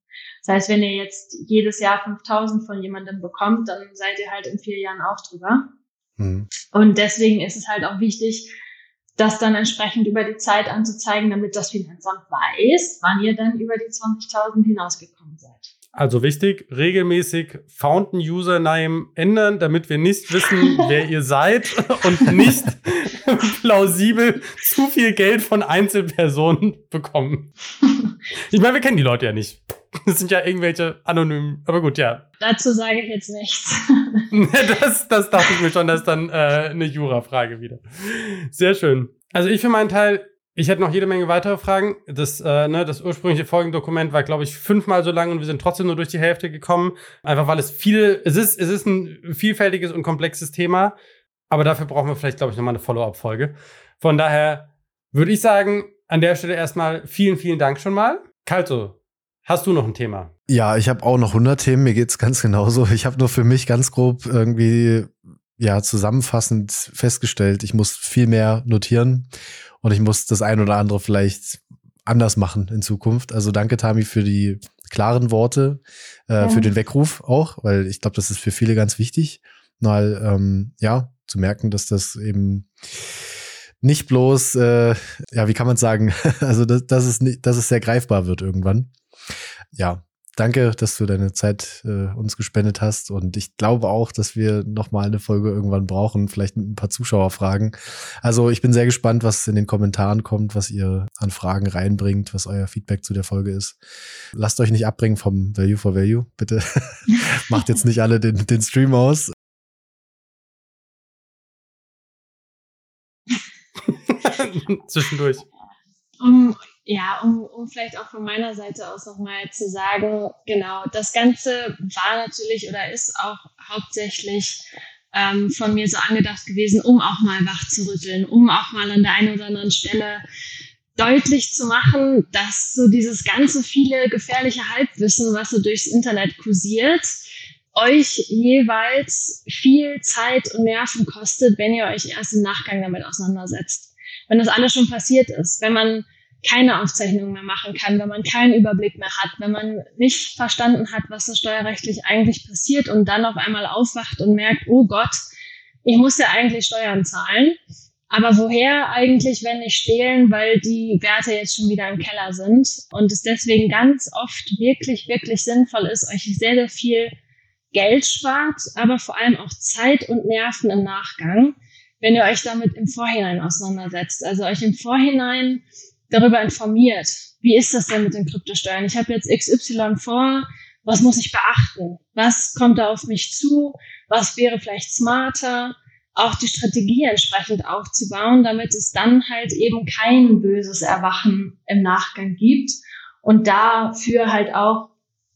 Das heißt, wenn ihr jetzt jedes Jahr 5.000 von jemandem bekommt, dann seid ihr halt in 4 Jahren auch drüber. Mhm. Und deswegen ist es halt auch wichtig, das dann entsprechend über die Zeit anzuzeigen, damit das Finanzamt weiß, wann ihr dann über die 20.000 hinausgekommen seid. Also wichtig, regelmäßig Fountain-Username ändern, damit wir nicht wissen, wer ihr seid und nicht plausibel zu viel Geld von Einzelpersonen bekommen. Ich meine, wir kennen die Leute ja nicht. Das sind ja irgendwelche anonymen, aber gut, ja. Dazu sage ich jetzt nichts. Das dachte ich mir schon, das ist dann eine Jura-Frage wieder. Sehr schön. Also ich für meinen Teil, ich hätte noch jede Menge weitere Fragen. Das ursprüngliche Folgendokument war, glaube ich, 5-mal so lang und wir sind trotzdem nur durch die Hälfte gekommen. Einfach weil es ist ein vielfältiges und komplexes Thema. Aber dafür brauchen wir vielleicht, glaube ich, nochmal eine Follow-up-Folge. Von daher würde ich sagen, an der Stelle erstmal vielen, vielen Dank schon mal. Kalto, hast du noch ein Thema? Ja, ich habe auch noch 100 Themen. Mir geht's ganz genauso. Ich habe nur für mich ganz grob irgendwie zusammenfassend festgestellt, ich muss viel mehr notieren und ich muss das ein oder andere vielleicht anders machen in Zukunft. Also danke, Tami, für die klaren Worte, für den Weckruf auch, weil ich glaube, das ist für viele ganz wichtig, mal zu merken, dass das eben nicht bloß, wie kann man sagen, also dass es sehr greifbar wird irgendwann. Ja, danke, dass du deine Zeit uns gespendet hast und ich glaube auch, dass wir noch mal eine Folge irgendwann brauchen, vielleicht mit ein paar Zuschauerfragen. Also ich bin sehr gespannt, was in den Kommentaren kommt, was ihr an Fragen reinbringt, was euer Feedback zu der Folge ist. Lasst euch nicht abbringen vom Value for Value, bitte. Macht jetzt nicht alle den Stream aus. Zwischendurch. Um vielleicht auch von meiner Seite aus nochmal zu sagen, genau, das Ganze war natürlich oder ist auch hauptsächlich von mir so angedacht gewesen, um auch mal wach zu rütteln, um auch mal an der einen oder anderen Stelle deutlich zu machen, dass so dieses ganze viele gefährliche Halbwissen, was so durchs Internet kursiert, euch jeweils viel Zeit und Nerven kostet, wenn ihr euch erst im Nachgang damit auseinandersetzt. Wenn das alles schon passiert ist, wenn man keine Aufzeichnungen mehr machen kann, wenn man keinen Überblick mehr hat, wenn man nicht verstanden hat, was so steuerrechtlich eigentlich passiert und dann auf einmal aufwacht und merkt, oh Gott, ich muss ja eigentlich Steuern zahlen, aber woher eigentlich, wenn nicht stehlen, weil die Werte jetzt schon wieder im Keller sind und es deswegen ganz oft wirklich, wirklich sinnvoll ist, euch sehr, sehr viel Geld spart, aber vor allem auch Zeit und Nerven im Nachgang, wenn ihr euch damit im Vorhinein auseinandersetzt, also euch im Vorhinein darüber informiert, wie ist das denn mit den Kryptosteuern? Ich habe jetzt XY vor, was muss ich beachten? Was kommt da auf mich zu? Was wäre vielleicht smarter? Auch die Strategie entsprechend aufzubauen, damit es dann halt eben kein böses Erwachen im Nachgang gibt und dafür halt auch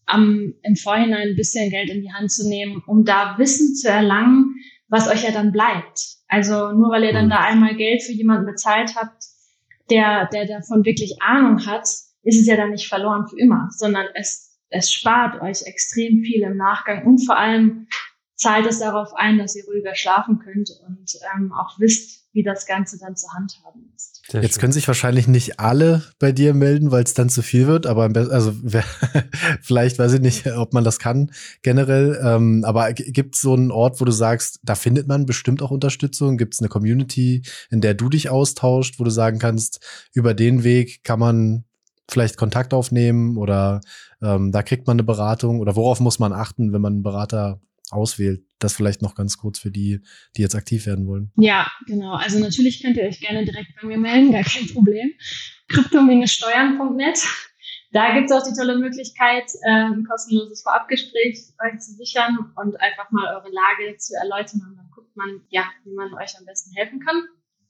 im Vorhinein ein bisschen Geld in die Hand zu nehmen, um da Wissen zu erlangen, was euch ja dann bleibt. Also nur weil ihr dann da einmal Geld für jemanden bezahlt habt, der davon wirklich Ahnung hat, ist es ja dann nicht verloren für immer, sondern es spart euch extrem viel im Nachgang und vor allem zahlt es darauf ein, dass ihr ruhiger schlafen könnt und auch wisst, wie das Ganze dann zu handhaben ist. Jetzt können sich wahrscheinlich nicht alle bei dir melden, weil es dann zu viel wird, aber vielleicht weiß ich nicht, ob man das kann generell, aber gibt es so einen Ort, wo du sagst, da findet man bestimmt auch Unterstützung? Gibt es eine Community, in der du dich austauscht, wo du sagen kannst, über den Weg kann man vielleicht Kontakt aufnehmen oder da kriegt man eine Beratung oder worauf muss man achten, wenn man einen Berater auswählt? Das vielleicht noch ganz kurz für die jetzt aktiv werden wollen. Ja, genau. Also natürlich könnt ihr euch gerne direkt bei mir melden, gar kein Problem. Krypto-steuern.net. Da gibt es auch die tolle Möglichkeit, ein kostenloses Vorabgespräch euch zu sichern und einfach mal eure Lage zu erläutern. Und dann guckt man, wie man euch am besten helfen kann.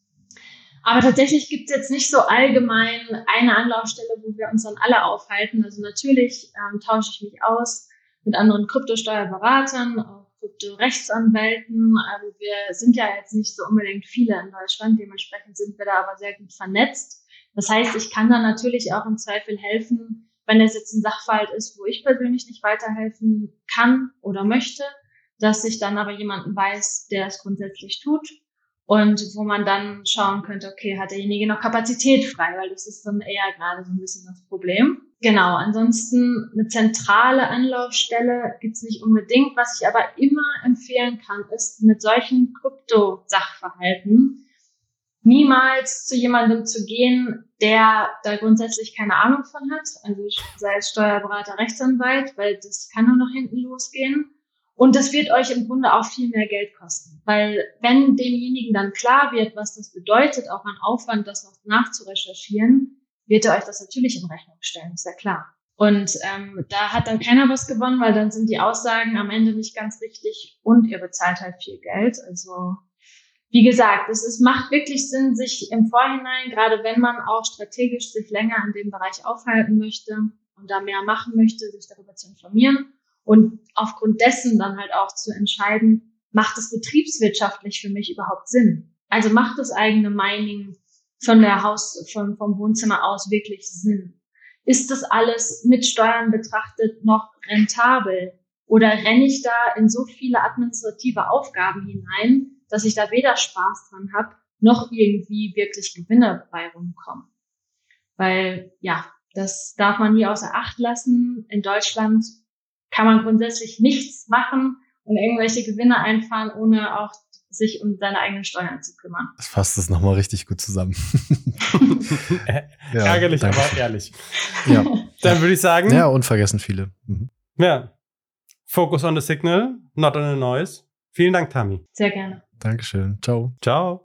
Aber tatsächlich gibt es jetzt nicht so allgemein eine Anlaufstelle, wo wir uns dann alle aufhalten. Also natürlich tausche ich mich aus mit anderen Kryptosteuerberatern, auch Kryptorechtsanwälten. Wir sind ja jetzt nicht so unbedingt viele in Deutschland, dementsprechend sind wir da aber sehr gut vernetzt. Das heißt, ich kann dann natürlich auch im Zweifel helfen, wenn es jetzt ein Sachverhalt ist, wo ich persönlich nicht weiterhelfen kann oder möchte, dass ich dann aber jemanden weiß, der es grundsätzlich tut. und wo man dann schauen könnte, okay, hat derjenige noch Kapazität frei, weil das ist dann eher gerade so ein bisschen das Problem. Genau, ansonsten eine zentrale Anlaufstelle gibt's nicht unbedingt. Was ich aber immer empfehlen kann, ist mit solchen Krypto-Sachverhalten niemals zu jemandem zu gehen, der da grundsätzlich keine Ahnung von hat, also sei es Steuerberater, Rechtsanwalt, weil das kann nur nach hinten losgehen. Und das wird euch im Grunde auch viel mehr Geld kosten, weil wenn demjenigen dann klar wird, was das bedeutet, auch an Aufwand, das noch nachzurecherchieren, wird er euch das natürlich in Rechnung stellen, ist ja klar. Und da hat dann keiner was gewonnen, weil dann sind die Aussagen am Ende nicht ganz richtig und ihr bezahlt halt viel Geld. Also wie gesagt, macht wirklich Sinn, sich im Vorhinein, gerade wenn man auch strategisch sich länger in dem Bereich aufhalten möchte und da mehr machen möchte, sich darüber zu informieren und aufgrund dessen dann halt auch zu entscheiden, macht es betriebswirtschaftlich für mich überhaupt Sinn? Also macht das eigene Mining vom Wohnzimmer aus wirklich Sinn? Ist das alles mit Steuern betrachtet noch rentabel? Oder renne ich da in so viele administrative Aufgaben hinein, dass ich da weder Spaß dran habe, noch irgendwie wirklich Gewinne bei rumkommen? Weil, ja, das darf man nie außer Acht lassen. In Deutschland kann man grundsätzlich nichts machen und irgendwelche Gewinne einfahren, ohne auch sich um seine eigenen Steuern zu kümmern. Das fasst es nochmal richtig gut zusammen. Ja, ärgerlich, aber ehrlich. Ja. Dann würde ich sagen. Ja, unvergessen viele. Mhm. Ja. Focus on the signal, not on the noise. Vielen Dank, Tami. Sehr gerne. Dankeschön. Ciao. Ciao.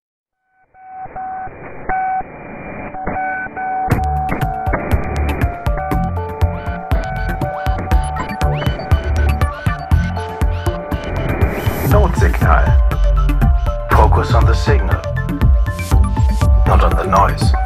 Notsignal. Focus on the signal, not on the noise.